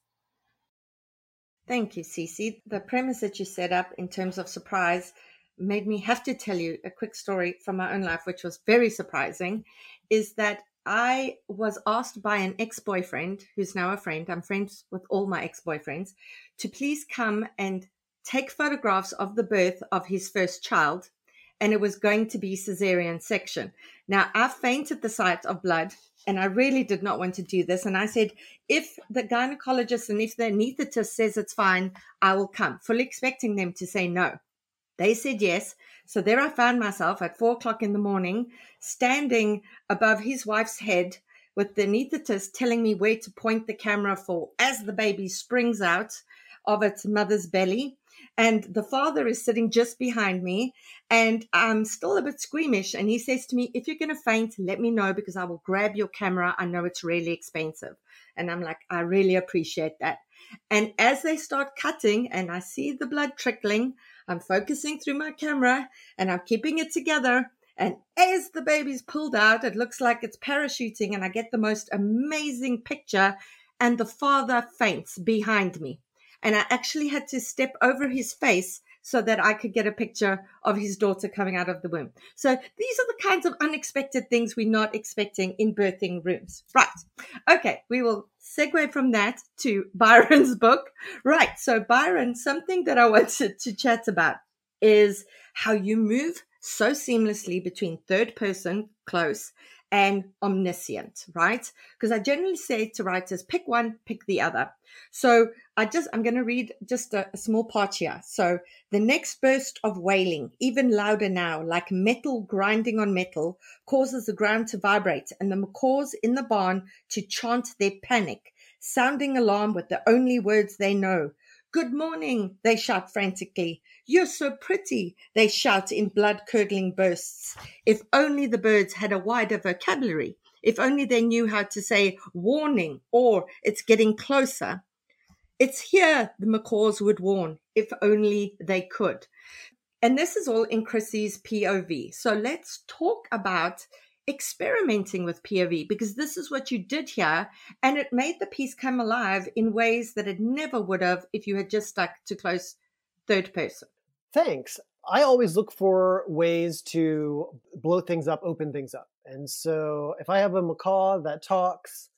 Thank you, Cece. The premise that you set up in terms of surprise made me have to tell you a quick story from my own life, which was very surprising, is that I was asked by an ex-boyfriend, who's now a friend, I'm friends with all my ex-boyfriends, to please come and take photographs of the birth of his first child, and it was going to be cesarean section. Now, I fainted at the sight of blood, and I really did not want to do this. And I said, if the gynecologist and if the anesthetist says it's fine, I will come, fully expecting them to say no. They said yes. So there I found myself at 4:00 in the morning, standing above his wife's head with the anesthetist telling me where to point the camera for as the baby springs out of its mother's belly. And the father is sitting just behind me, and I'm still a bit squeamish. And he says to me, if you're going to faint, let me know because I will grab your camera. I know it's really expensive. And I'm like, I really appreciate that. And as they start cutting and I see the blood trickling, I'm focusing through my camera and I'm keeping it together. And as the baby's pulled out, it looks like it's parachuting and I get the most amazing picture. And the father faints behind me. And I actually had to step over his face so that I could get a picture of his daughter coming out of the womb. So these are the kinds of unexpected things we're not expecting in birthing rooms. Right. Okay. We will segue from that to Byron's book. Right. So Byron, something that I wanted to chat about is how you move so seamlessly between third person, close, and omniscient, right? Because I generally say to writers, pick one, pick the other. So I'm going to read just a small part here. So the next burst of wailing, even louder now, like metal grinding on metal, causes the ground to vibrate and the macaws in the barn to chant their panic, sounding alarm with the only words they know. Good morning, they shout frantically. You're so pretty, they shout in blood-curdling bursts. If only the birds had a wider vocabulary. If only they knew how to say warning or it's getting closer. It's here, the macaws would warn, if only they could. And this is all in Chrissy's POV. So let's talk about experimenting with POV, because this is what you did here, and it made the piece come alive in ways that it never would have if you had just stuck to close third person. Thanks. I always look for ways to blow things up, open things up. And so if I have a macaw that talks,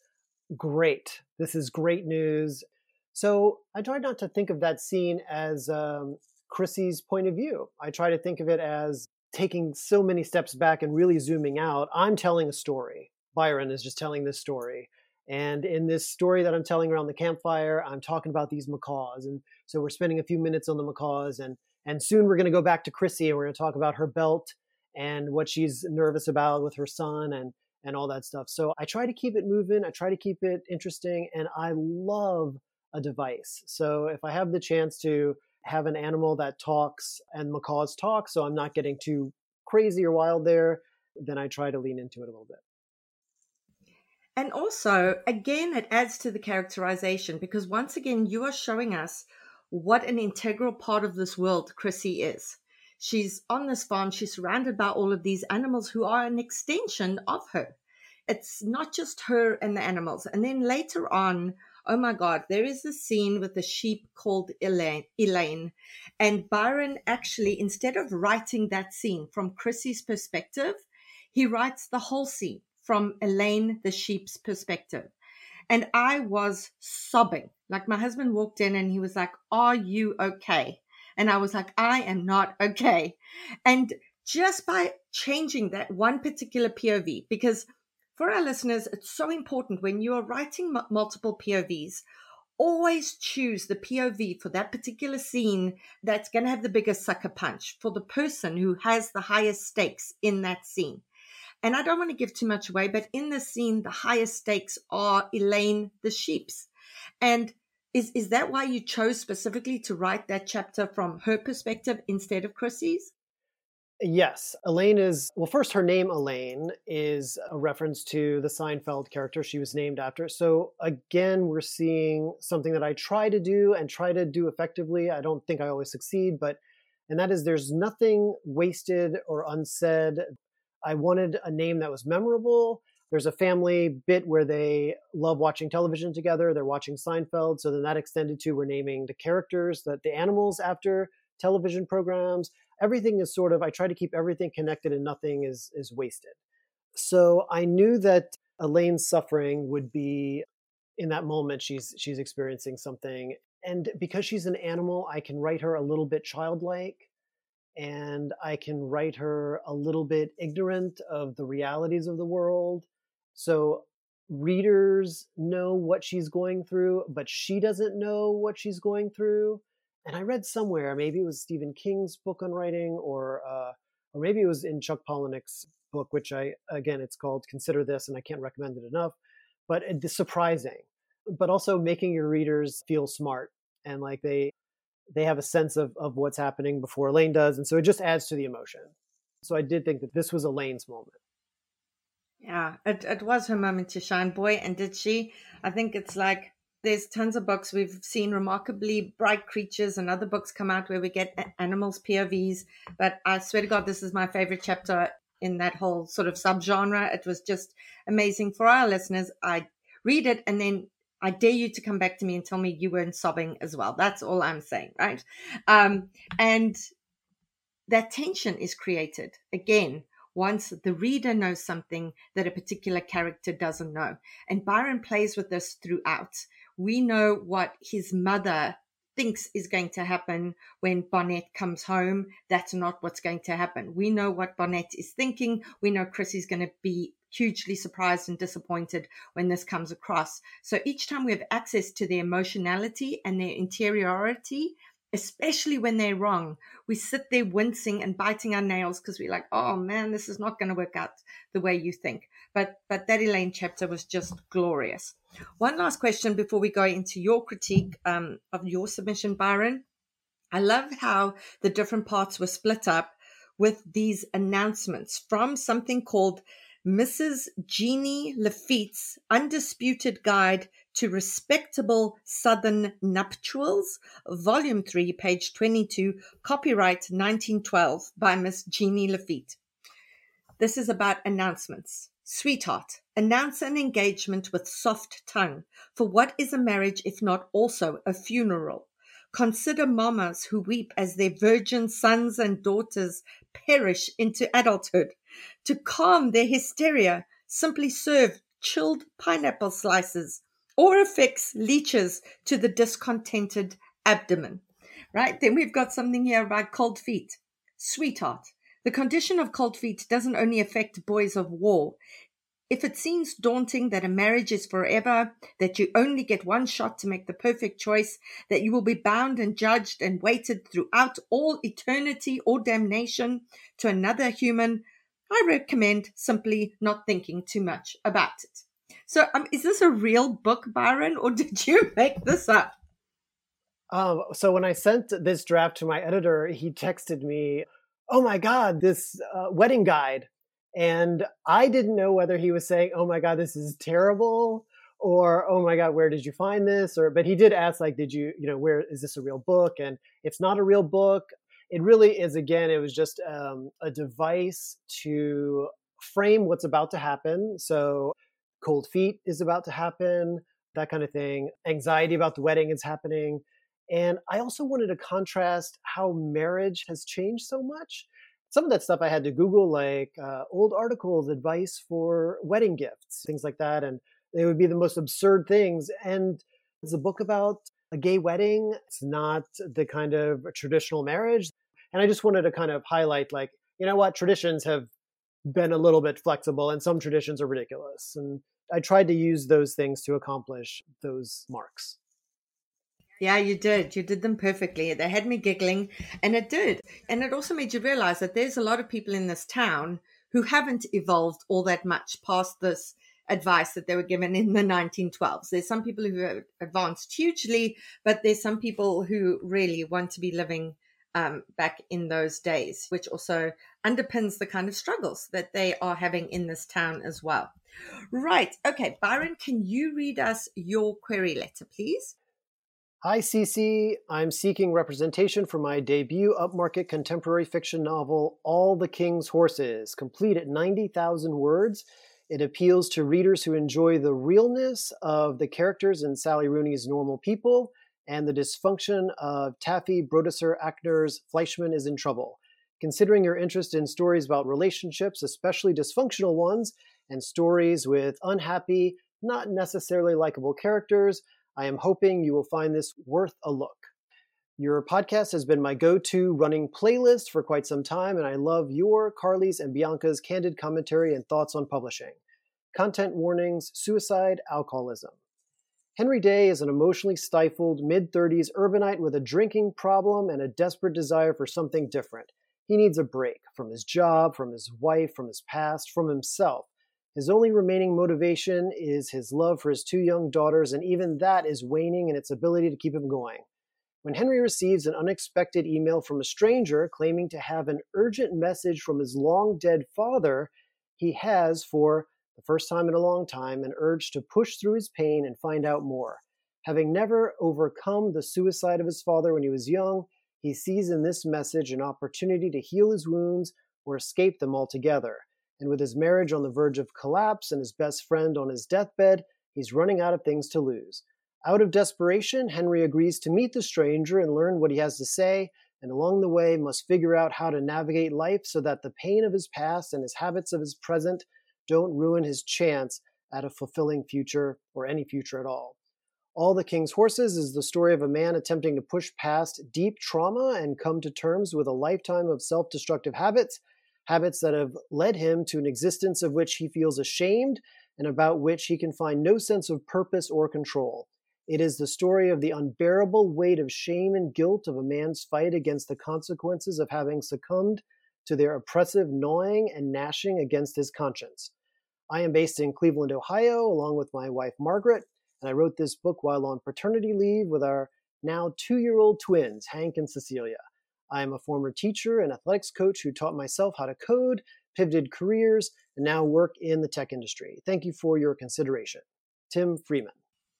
great. This is great news. So I try not to think of that scene as Chrissy's point of view. I try to think of it as taking so many steps back and really zooming out. I'm telling a story. Byron is just telling this story. And in this story that I'm telling around the campfire, I'm talking about these macaws. And so we're spending a few minutes on the macaws. And soon we're going to go back to Chrissy and we're going to talk about her belt and what she's nervous about with her son and all that stuff. So I try to keep it moving. I try to keep it interesting. And I love a device. So if I have the chance to have an animal that talks and macaws talk, so I'm not getting too crazy or wild there, then I try to lean into it a little bit. And also, again, it adds to the characterization because once again, you are showing us what an integral part of this world Chrissy is. She's on this farm. She's surrounded by all of these animals who are an extension of her. It's not just her and the animals. And then later on, oh my God, there is a scene with a sheep called Elaine. And Byron actually, instead of writing that scene from Chrissy's perspective, he writes the whole scene from Elaine, the sheep's perspective. And I was sobbing. Like my husband walked in and he was like, "Are you okay?" And I was like, "I am not okay." And just by changing that one particular POV, because for our listeners, it's so important when you are writing multiple POVs, always choose the POV for that particular scene that's going to have the biggest sucker punch for the person who has the highest stakes in that scene. And I don't want to give too much away, but in the scene, the highest stakes are Elaine, the sheep's. And is that why you chose specifically to write that chapter from her perspective instead of Chrissy's? Yes. Elaine is, well, first, her name Elaine is a reference to the Seinfeld character she was named after. So again, we're seeing something that I try to do and try to do effectively. I don't think I always succeed, and that is there's nothing wasted or unsaid. I wanted a name that was memorable. There's a family bit where they love watching television together. They're watching Seinfeld. So then that extended to we're naming the characters, the animals after television programs. Everything is sort of, I try to keep everything connected and nothing is wasted. So I knew that Elaine's suffering would be, in that moment, she's experiencing something. And because she's an animal, I can write her a little bit childlike. And I can write her a little bit ignorant of the realities of the world. So readers know what she's going through, but she doesn't know what she's going through. And I read somewhere, maybe it was Stephen King's book on writing, or maybe it was in Chuck Palahniuk's book, which it's called Consider This, and I can't recommend it enough. But it's surprising, but also making your readers feel smart and like they have a sense of what's happening before Elaine does. And so it just adds to the emotion. So I did think that this was Elaine's moment. Yeah, it was her moment to shine, boy. And did she? I think it's like there's tons of books. We've seen remarkably bright creatures and other books come out where we get animals POVs. But I swear to God, this is my favorite chapter in that whole sort of subgenre. It was just amazing. For our listeners, I read it and then I dare you to come back to me and tell me you weren't sobbing as well. That's all I'm saying, right? And that tension is created, again, once the reader knows something that a particular character doesn't know. And Byron plays with this throughout. We know what his mother thinks is going to happen when Bonnet comes home. That's not what's going to happen. We know what Bonnet is thinking. We know Chrissy's going to be hugely surprised and disappointed when this comes across. So each time we have access to their emotionality and their interiority, especially when they're wrong, we sit there wincing and biting our nails because we're like, oh man, this is not going to work out the way you think. But that Elaine chapter was just glorious. One last question before we go into your critique of your submission, Byron. I love how the different parts were split up with these announcements from something called Mrs. Jeannie Lafitte's Undisputed Guide to Respectable Southern Nuptials, Volume 3, page 22, copyright 1912 by Miss Jeannie Lafitte. This is about announcements. Sweetheart, announce an engagement with soft tongue. For what is a marriage if not also a funeral? Consider mamas who weep as their virgin sons and daughters perish into adulthood. To calm their hysteria, simply serve chilled pineapple slices or affix leeches to the discontented abdomen. Right? Then we've got something here about cold feet. Sweetheart, the condition of cold feet doesn't only affect boys of war. If it seems daunting that a marriage is forever, that you only get one shot to make the perfect choice, that you will be bound and judged and weighted throughout all eternity or damnation to another human, I recommend simply not thinking too much about it. So is this a real book, Byron, or did you make this up? So when I sent this draft to my editor, he texted me, "Oh my God, this wedding guide." And I didn't know whether he was saying, "Oh my God, this is terrible," or "Oh my God, where did you find this?" But he did ask, like, "Did you, where is this a real book?" And it's not a real book. It really is. Again, it was just a device to frame what's about to happen. So cold feet is about to happen, that kind of thing. Anxiety about the wedding is happening. And I also wanted to contrast how marriage has changed so much. Some of that stuff I had to Google, like old articles, advice for wedding gifts, things like that. And they would be the most absurd things. And it's a book about a gay wedding. It's not the kind of traditional marriage. And I just wanted to kind of highlight, like, you know what, traditions have been a little bit flexible and some traditions are ridiculous. And I tried to use those things to accomplish those marks. Yeah, you did. You did them perfectly. They had me giggling, and it did. And it also made you realize that there's a lot of people in this town who haven't evolved all that much past this advice that they were given in the 1912s. There's some people who have advanced hugely, but there's some people who really want to be living back in those days, which also underpins the kind of struggles that they are having in this town as well. Right. Okay, Byron, can you read us your query letter, please? Hi, Cece. I'm seeking representation for my debut upmarket contemporary fiction novel, All the King's Horses, complete at 90,000 words. It appeals to readers who enjoy the realness of the characters in Sally Rooney's Normal People and the dysfunction of Taffy Brodesser Akner's Fleischman is in Trouble. Considering your interest in stories about relationships, especially dysfunctional ones, and stories with unhappy, not necessarily likable characters, I am hoping you will find this worth a look. Your podcast has been my go-to running playlist for quite some time, and I love your, Carly's, and Bianca's candid commentary and thoughts on publishing. Content warnings, suicide, alcoholism. Henry Day is an emotionally stifled mid-30s urbanite with a drinking problem and a desperate desire for something different. He needs a break from his job, from his wife, from his past, from himself. His only remaining motivation is his love for his two young daughters, and even that is waning in its ability to keep him going. When Henry receives an unexpected email from a stranger claiming to have an urgent message from his long-dead father, he has, for the first time in a long time, an urge to push through his pain and find out more. Having never overcome the suicide of his father when he was young, he sees in this message an opportunity to heal his wounds or escape them altogether. And with his marriage on the verge of collapse and his best friend on his deathbed, he's running out of things to lose. Out of desperation, Henry agrees to meet the stranger and learn what he has to say, and along the way must figure out how to navigate life so that the pain of his past and his habits of his present don't ruin his chance at a fulfilling future or any future at all. All the King's Horses is the story of a man attempting to push past deep trauma and come to terms with a lifetime of self-destructive habits that have led him to an existence of which he feels ashamed and about which he can find no sense of purpose or control. It is the story of the unbearable weight of shame and guilt of a man's fight against the consequences of having succumbed to their oppressive gnawing and gnashing against his conscience. I am based in Cleveland, Ohio, along with my wife, Margaret, and I wrote this book while on paternity leave with our now 2-year-old twins, Hank and Cecilia. I am a former teacher and athletics coach who taught myself how to code, pivoted careers, and now work in the tech industry. Thank you for your consideration. Tim Freeman.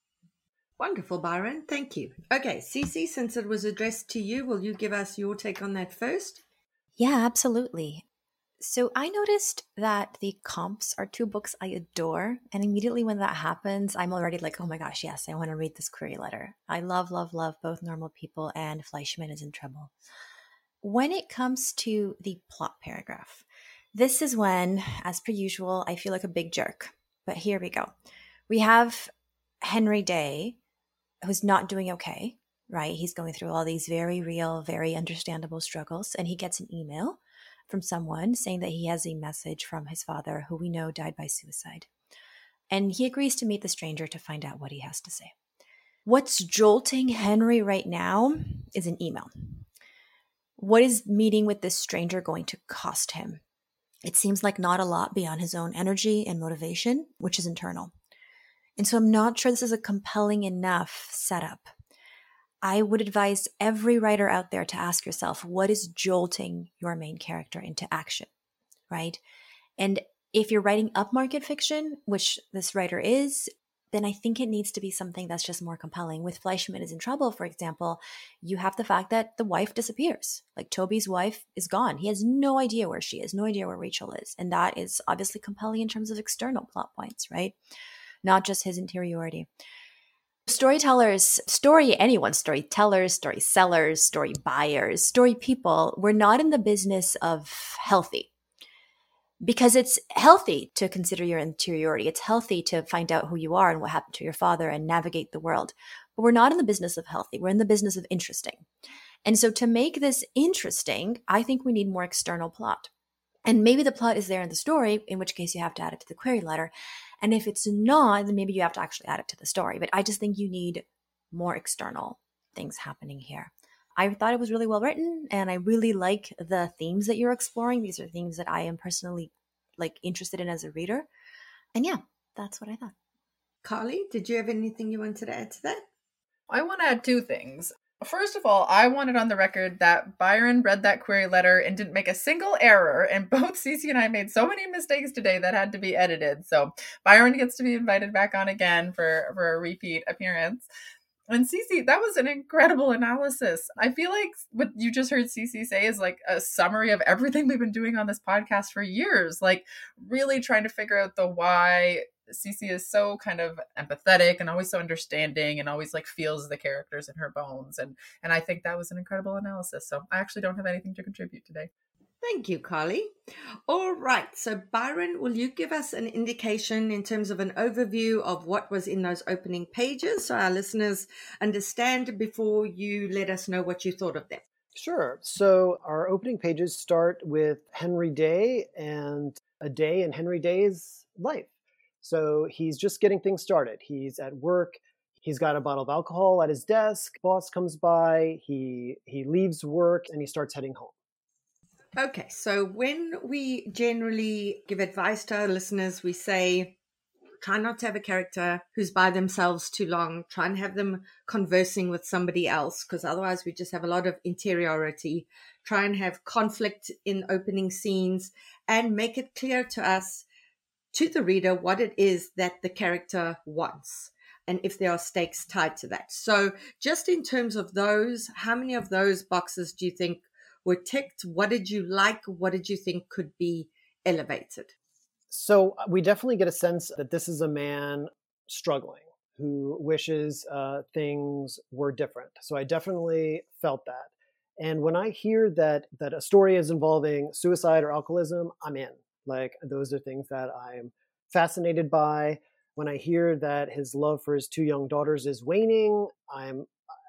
Wonderful, Byron. Thank you. Okay, Cece, since it was addressed to you, will you give us your take on that first? Yeah, absolutely. So I noticed that the comps are two books I adore. And immediately when that happens, I'm already like, oh my gosh, yes, I want to read this query letter. I love, love, love both Normal People and Fleischman is in Trouble. When it comes to the plot paragraph, this is when, as per usual, I feel like a big jerk. But here we go. We have Henry Day, who's not doing okay, right? He's going through all these very real, very understandable struggles. And he gets an email from someone saying that he has a message from his father, who we know died by suicide. And he agrees to meet the stranger to find out what he has to say. What's jolting Henry right now is an email. What is meeting with this stranger going to cost him? It seems like not a lot beyond his own energy and motivation, which is internal. And so I'm not sure this is a compelling enough setup. I would advise every writer out there to ask yourself, what is jolting your main character into action, right? And if you're writing upmarket fiction, which this writer is, then I think it needs to be something that's just more compelling. With Fleischman is in Trouble, for example, you have the fact that the wife disappears. Like Toby's wife is gone. He has no idea where she is, no idea where Rachel is. And that is obviously compelling in terms of external plot points, right? Not just his interiority. Storytellers, storytellers, story sellers, story buyers, story people, we're not in the business of healthy. Because it's healthy to consider your interiority. It's healthy to find out who you are and what happened to your father and navigate the world. But we're not in the business of healthy. We're in the business of interesting. And so to make this interesting, I think we need more external plot. And maybe the plot is there in the story, in which case you have to add it to the query letter. And if it's not, then maybe you have to actually add it to the story. But I just think you need more external things happening here. I thought it was really well written, and I really like the themes that you're exploring. These are themes that I am personally interested in as a reader. And yeah, that's what I thought. Carly, did you have anything you wanted to add to that? I want to add two things. First of all, I wanted on the record that Byron read that query letter and didn't make a single error, and both Cece and I made so many mistakes today that had to be edited. So Byron gets to be invited back on again for a repeat appearance. And Cece, that was an incredible analysis. I feel like what you just heard Cece say is like a summary of everything we've been doing on this podcast for years, like really trying to figure out the why. Cece is so kind of empathetic and always so understanding and always like feels the characters in her bones. And I think that was an incredible analysis. So I actually don't have anything to contribute today. Thank you, Carly. All right. So, Byron, will you give us an indication in terms of an overview of what was in those opening pages so our listeners understand before you let us know what you thought of them? Sure. So our opening pages start with Henry Day and a day in Henry Day's life. So he's just getting things started. He's at work. He's got a bottle of alcohol at his desk. Boss comes by. He leaves work and he starts heading home. Okay, so when we generally give advice to our listeners, we say, try not to have a character who's by themselves too long. Try and have them conversing with somebody else, because otherwise we just have a lot of interiority. Try and have conflict in opening scenes and make it clear to us, to the reader, what it is that the character wants and if there are stakes tied to that. So just in terms of those, how many of those boxes do you think were ticked? What did you like? What did you think could be elevated? So we definitely get a sense that this is a man struggling who wishes things were different. So I definitely felt that. And when I hear that a story is involving suicide or alcoholism, I'm in. Like, those are things that I'm fascinated by. When I hear that his love for his two young daughters is waning, I'm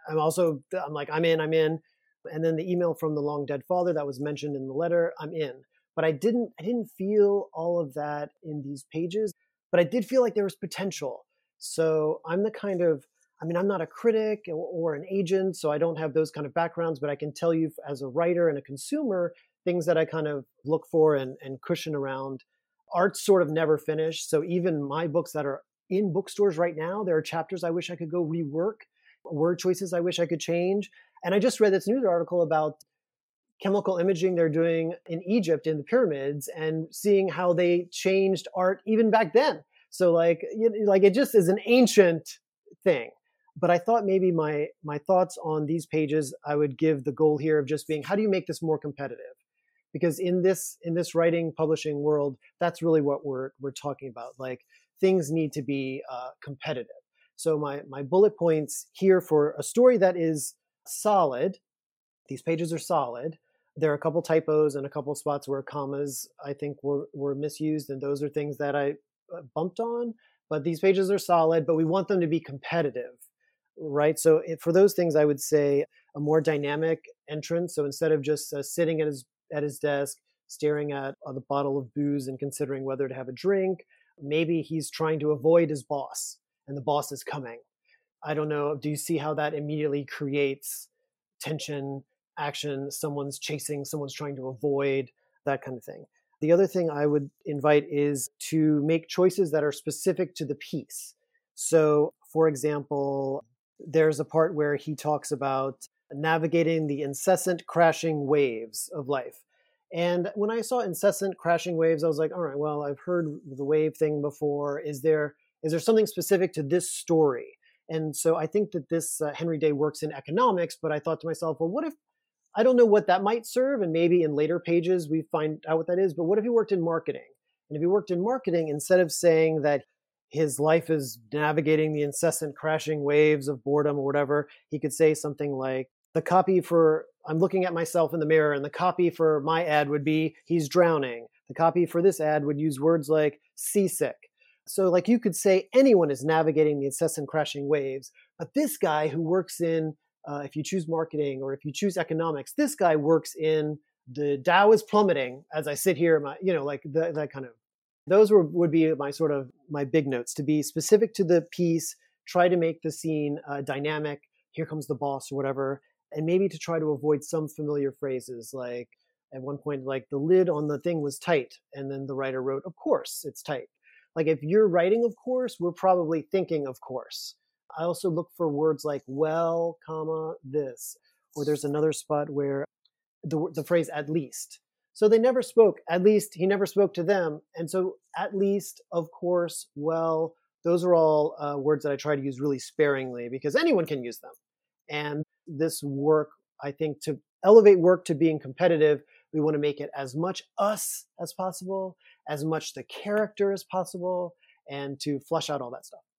in. And then the email from the long dead father that was mentioned in the letter, I'm in. But I didn't feel all of that in these pages, but I did feel like there was potential. So I'm not a critic or an agent, so I don't have those kind of backgrounds, but I can tell you as a writer and a consumer, things that I kind of look for and cushion around. Art's sort of never finished. So even my books that are in bookstores right now, there are chapters I wish I could go rework, word choices I wish I could change. And I just read this news article about chemical imaging they're doing in Egypt in the pyramids and seeing how they changed art even back then. So like it just is an ancient thing. But I thought maybe my thoughts on these pages, I would give the goal here of just being, how do you make this more competitive? Because in this writing, publishing world, that's really what we're talking about. Like, things need to be competitive. So my bullet points here for a story that is solid. These pages are solid. There are a couple typos and a couple spots where commas I think were misused, and those are things that I bumped on, but these pages are solid, but we want them to be competitive, right? So for those things, I would say a more dynamic entrance. So instead of just sitting at his desk, staring at the bottle of booze and considering whether to have a drink, maybe he's trying to avoid his boss and the boss is coming. I don't know. Do you see how that immediately creates tension, action? Someone's chasing, someone's trying to avoid, that kind of thing. The other thing I would invite is to make choices that are specific to the piece. So, for example, there's a part where he talks about navigating the incessant crashing waves of life. And when I saw incessant crashing waves, I was like, all right, well, I've heard the wave thing before. Is there something specific to this story? And so I think that this Henry Day works in economics, but I thought to myself, well, what if, I don't know what that might serve, and maybe in later pages we find out what that is, but what if he worked in marketing? And if he worked in marketing, instead of saying that his life is navigating the incessant crashing waves of boredom or whatever, he could say something like, the copy for, I'm looking at myself in the mirror, and the copy for my ad would be, he's drowning. The copy for this ad would use words like seasick. So like you could say anyone is navigating the incessant crashing waves, but this guy who works in, if you choose marketing or if you choose economics, this guy works in the Dow is plummeting as I sit here, like that kind of, those would be my big notes, to be specific to the piece, try to make the scene dynamic. Here comes the boss or whatever. And maybe to try to avoid some familiar phrases, like at one point, like the lid on the thing was tight. And then the writer wrote, of course, it's tight. Like if you're writing, of course, we're probably thinking, of course. I also look for words like well, comma, this. Or there's another spot where the phrase at least. So they never spoke, at least he never spoke to them. And so at least, of course, well, those are all words that I try to use really sparingly because anyone can use them. And this work, I think, to elevate work to being competitive, we want to make it as much us as possible, as much the character as possible, and to flush out all that stuff.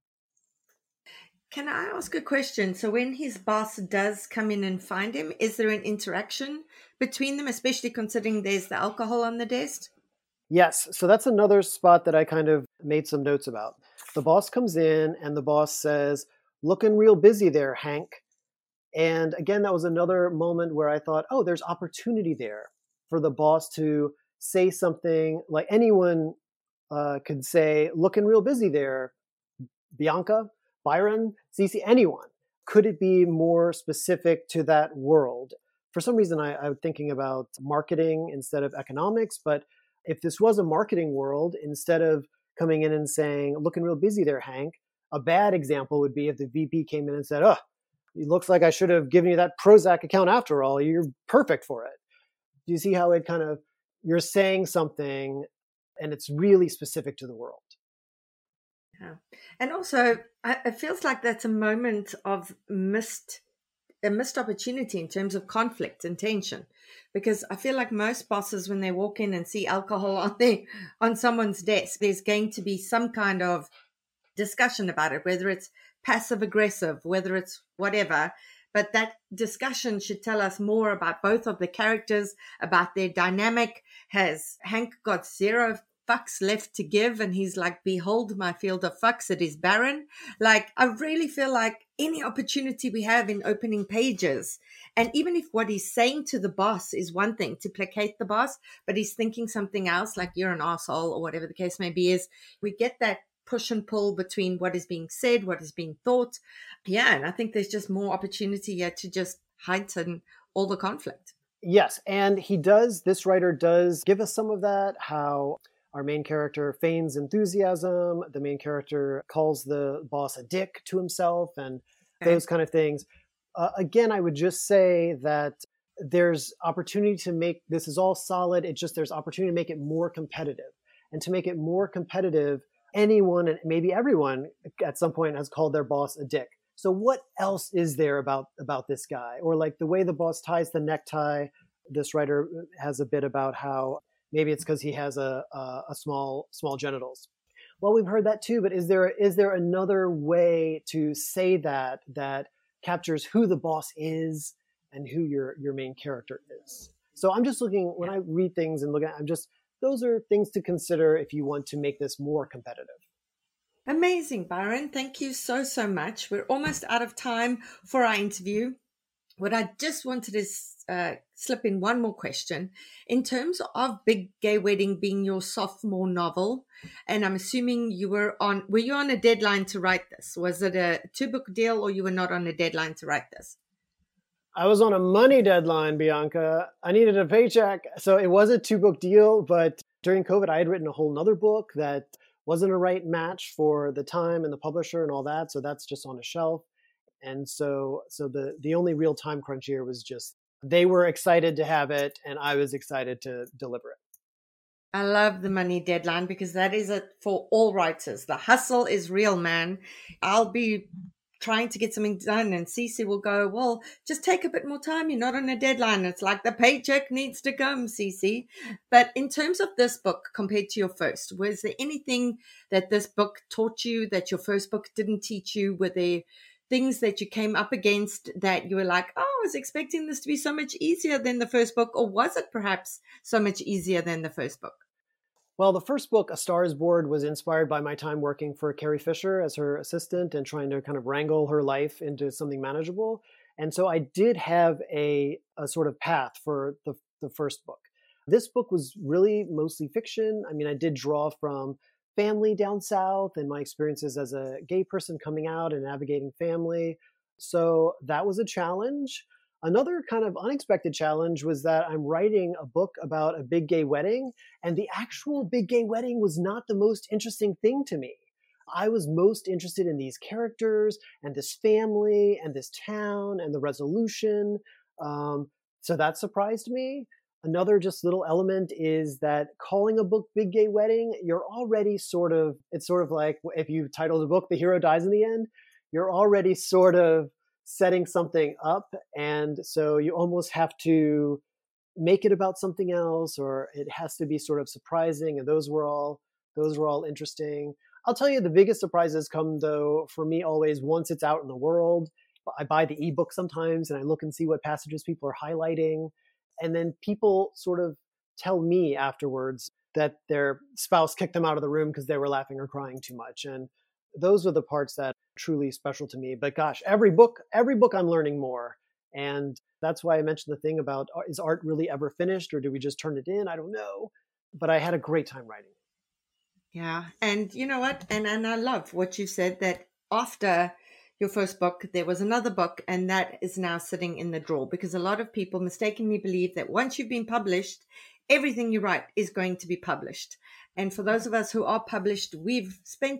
Can I ask a question? So when his boss does come in and find him, is there an interaction between them, especially considering there's the alcohol on the desk? Yes. So that's another spot that I kind of made some notes about. The boss comes in and the boss says, looking real busy there, Hank. And again, that was another moment where I thought, oh, there's opportunity there for the boss to say something like anyone could say, looking real busy there, Bianca, Byron, Cece, anyone. Could it be more specific to that world? For some reason, I'm thinking about marketing instead of economics, but if this was a marketing world, instead of coming in and saying, looking real busy there, Hank, a bad example would be if the VP came in and said, oh, it looks like I should have given you that Prozac account after all. You're perfect for it. Do you see how it kind of, you're saying something and it's really specific to the world? Yeah. And also, it feels like that's a moment of a missed opportunity in terms of conflict and tension, because I feel like most bosses, when they walk in and see alcohol on someone's desk, there's going to be some kind of discussion about it, whether it's passive aggressive, whether it's whatever. But that discussion should tell us more about both of the characters, about their dynamic. Has Hank got zero fucks left to give? And he's like, behold my field of fucks, it is barren. Like, I really feel like any opportunity we have in opening pages, and even if what he's saying to the boss is one thing, to placate the boss, but he's thinking something else, like you're an asshole or whatever the case may be, is we get that push and pull between what is being said, what is being thought. Yeah, and I think there's just more opportunity here to just heighten all the conflict. Yes, and this writer does give us some of that, how our main character feigns enthusiasm, the main character calls the boss a dick to himself, and those kind of things. Again, I would just say that there's opportunity to make, this is all solid, it's just there's opportunity to make it more competitive. And to make it more competitive, anyone and maybe everyone at some point has called their boss a dick. So what else is there about this guy? Or like the way the boss ties the necktie, this writer has a bit about how maybe it's because he has a small genitals. Well, we've heard that too, but is there another way to say that captures who the boss is and who your main character is? So I'm just looking, when I read things and look at, I'm just those are things to consider if you want to make this more competitive. Amazing, Byron. Thank you so, so much. We're almost out of time for our interview. What I just wanted to slip in one more question. In terms of Big Gay Wedding being your sophomore novel, and I'm assuming were you on a deadline to write this? Was it a 2-book deal, or you were not on a deadline to write this? I was on a money deadline, Bianca. I needed a paycheck. So it was a 2-book deal, but during COVID, I had written a whole nother book that wasn't a right match for the time and the publisher and all that. So that's just on a shelf. And so the only real time crunch here was just they were excited to have it and I was excited to deliver it. I love the money deadline because that is it for all writers. The hustle is real, man. I'll be trying to get something done and Cece will go, well, just take a bit more time. You're not on a deadline. It's like the paycheck needs to come, Cece. But in terms of this book compared to your first, was there anything that this book taught you that your first book didn't teach you? Were there things that you came up against that you were like, oh, I was expecting this to be so much easier than the first book? Or was it perhaps so much easier than the first book? Well, the first book, A Star is Born, was inspired by my time working for Carrie Fisher as her assistant and trying to kind of wrangle her life into something manageable. And so I did have a sort of path for the first book. This book was really mostly fiction. I mean, I did draw from family down south and my experiences as a gay person coming out and navigating family. So that was a challenge. Another kind of unexpected challenge was that I'm writing a book about a big gay wedding, and the actual big gay wedding was not the most interesting thing to me. I was most interested in these characters and this family and this town and the resolution. So that surprised me. Another just little element is that calling a book Big Gay Wedding, you're already it's sort of like if you titled a book, The Hero Dies in the End, you're already sort of setting something up. And so you almost have to make it about something else, or it has to be sort of surprising. And those were all interesting. I'll tell you, the biggest surprises come though, for me always, once it's out in the world. I buy the ebook sometimes and I look and see what passages people are highlighting. And then people sort of tell me afterwards that their spouse kicked them out of the room because they were laughing or crying too much. And those are the parts that are truly special to me. But gosh, every book I'm learning more. And that's why I mentioned the thing about, is art really ever finished or do we just turn it in? I don't know. But I had a great time writing. Yeah. And you know what? And I love what you said, that after your first book, there was another book, and that is now sitting in the drawer, because a lot of people mistakenly believe that once you've been published, everything you write is going to be published. And for those of us who are published, we've spent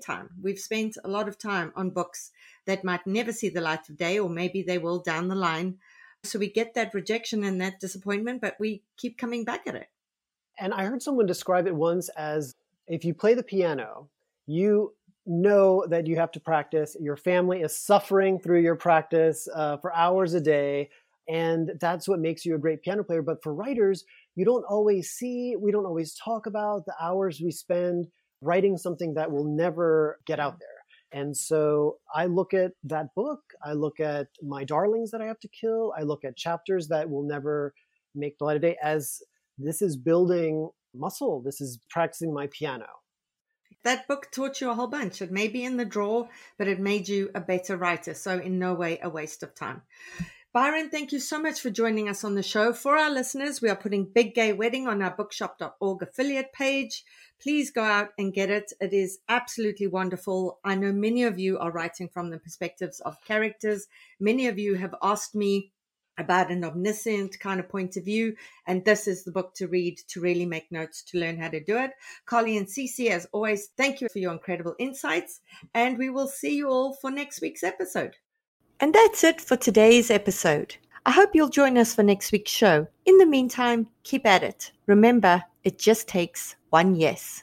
a lot of time on books that might never see the light of day, or maybe they will down the line. So we get that rejection and that disappointment, but we keep coming back at it. And I heard someone describe it once as, if you play the piano, you know that you have to practice. Your family is suffering through your practice for hours a day. And that's what makes you a great piano player. But for writers, we don't always talk about the hours we spend writing something that will never get out there. And so I look at that book, I look at my darlings that I have to kill, I look at chapters that will never make the light of day as this is building muscle, this is practicing my piano. That book taught you a whole bunch. It may be in the drawer, but it made you a better writer. So in no way a waste of time. Byron, thank you so much for joining us on the show. For our listeners, we are putting Big Gay Wedding on our bookshop.org affiliate page. Please go out and get it. It is absolutely wonderful. I know many of you are writing from the perspectives of characters. Many of you have asked me about an omniscient kind of point of view, and this is the book to read to really make notes, to learn how to do it. Carly and Cece, as always, thank you for your incredible insights, and we will see you all for next week's episode. And that's it for today's episode. I hope you'll join us for next week's show. In the meantime, keep at it. Remember, it just takes one yes.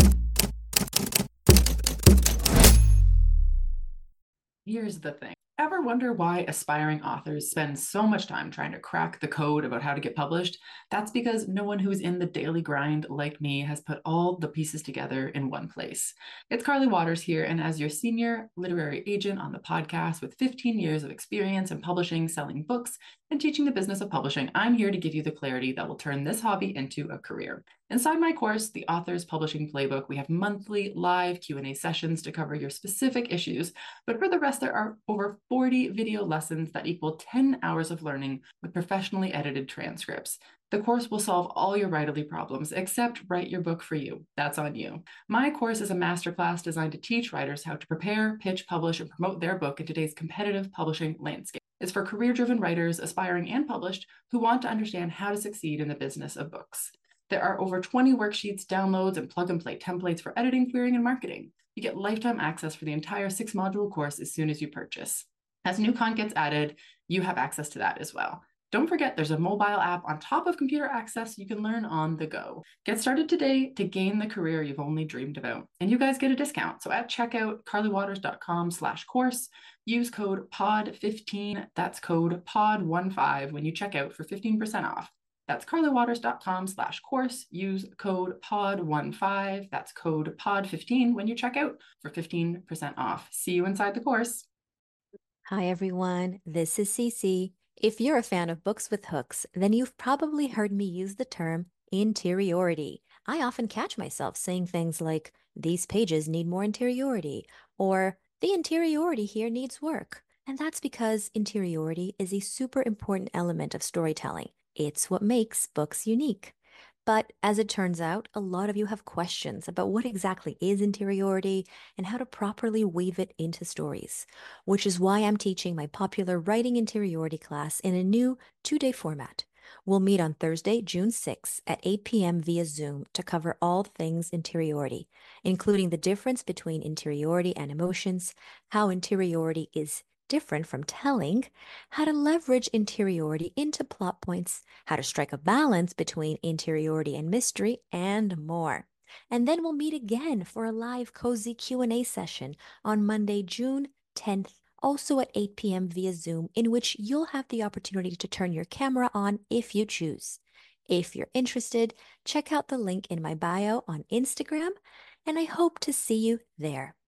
Here's the thing. Ever wonder why aspiring authors spend so much time trying to crack the code about how to get published? That's because no one who's in the daily grind like me has put all the pieces together in one place. It's Carly Waters here, and as your senior literary agent on the podcast with 15 years of experience in publishing, selling books, and teaching the business of publishing, I'm here to give you the clarity that will turn this hobby into a career. Inside my course, The Author's Publishing Playbook, we have monthly live Q&A sessions to cover your specific issues. But for the rest, there are over 40 video lessons that equal 10 hours of learning with professionally edited transcripts. The course will solve all your writerly problems, except write your book for you. That's on you. My course is a masterclass designed to teach writers how to prepare, pitch, publish, and promote their book in today's competitive publishing landscape. It's for career-driven writers, aspiring and published, who want to understand how to succeed in the business of books. There are over 20 worksheets, downloads, and plug-and-play templates for editing, querying, and marketing. You get lifetime access for the entire 6-module course as soon as you purchase. As new content gets added, you have access to that as well. Don't forget, there's a mobile app on top of computer access you can learn on the go. Get started today to gain the career you've only dreamed about. And you guys get a discount. So at checkout, carlywaters.com/course, use code POD15, that's code POD15 when you check out for 15% off. That's carlywaters.com/course, use code POD15, that's code POD15 when you check out for 15% off. See you inside the course. Hi, everyone. This is Cece. If you're a fan of books with hooks, then you've probably heard me use the term interiority. I often catch myself saying things like, these pages need more interiority, or the interiority here needs work. And that's because interiority is a super important element of storytelling. It's what makes books unique. But as it turns out, a lot of you have questions about what exactly is interiority and how to properly weave it into stories, which is why I'm teaching my popular Writing Interiority class in a new 2-day format. We'll meet on Thursday, June 6th at 8 p.m. via Zoom to cover all things interiority, including the difference between interiority and emotions, how interiority is different from telling, how to leverage interiority into plot points, how to strike a balance between interiority and mystery, and more. And then we'll meet again for a live cozy Q&A session on Monday, June 10th, also at 8 p.m. via Zoom, in which you'll have the opportunity to turn your camera on if you choose. If you're interested, check out the link in my bio on Instagram, and I hope to see you there.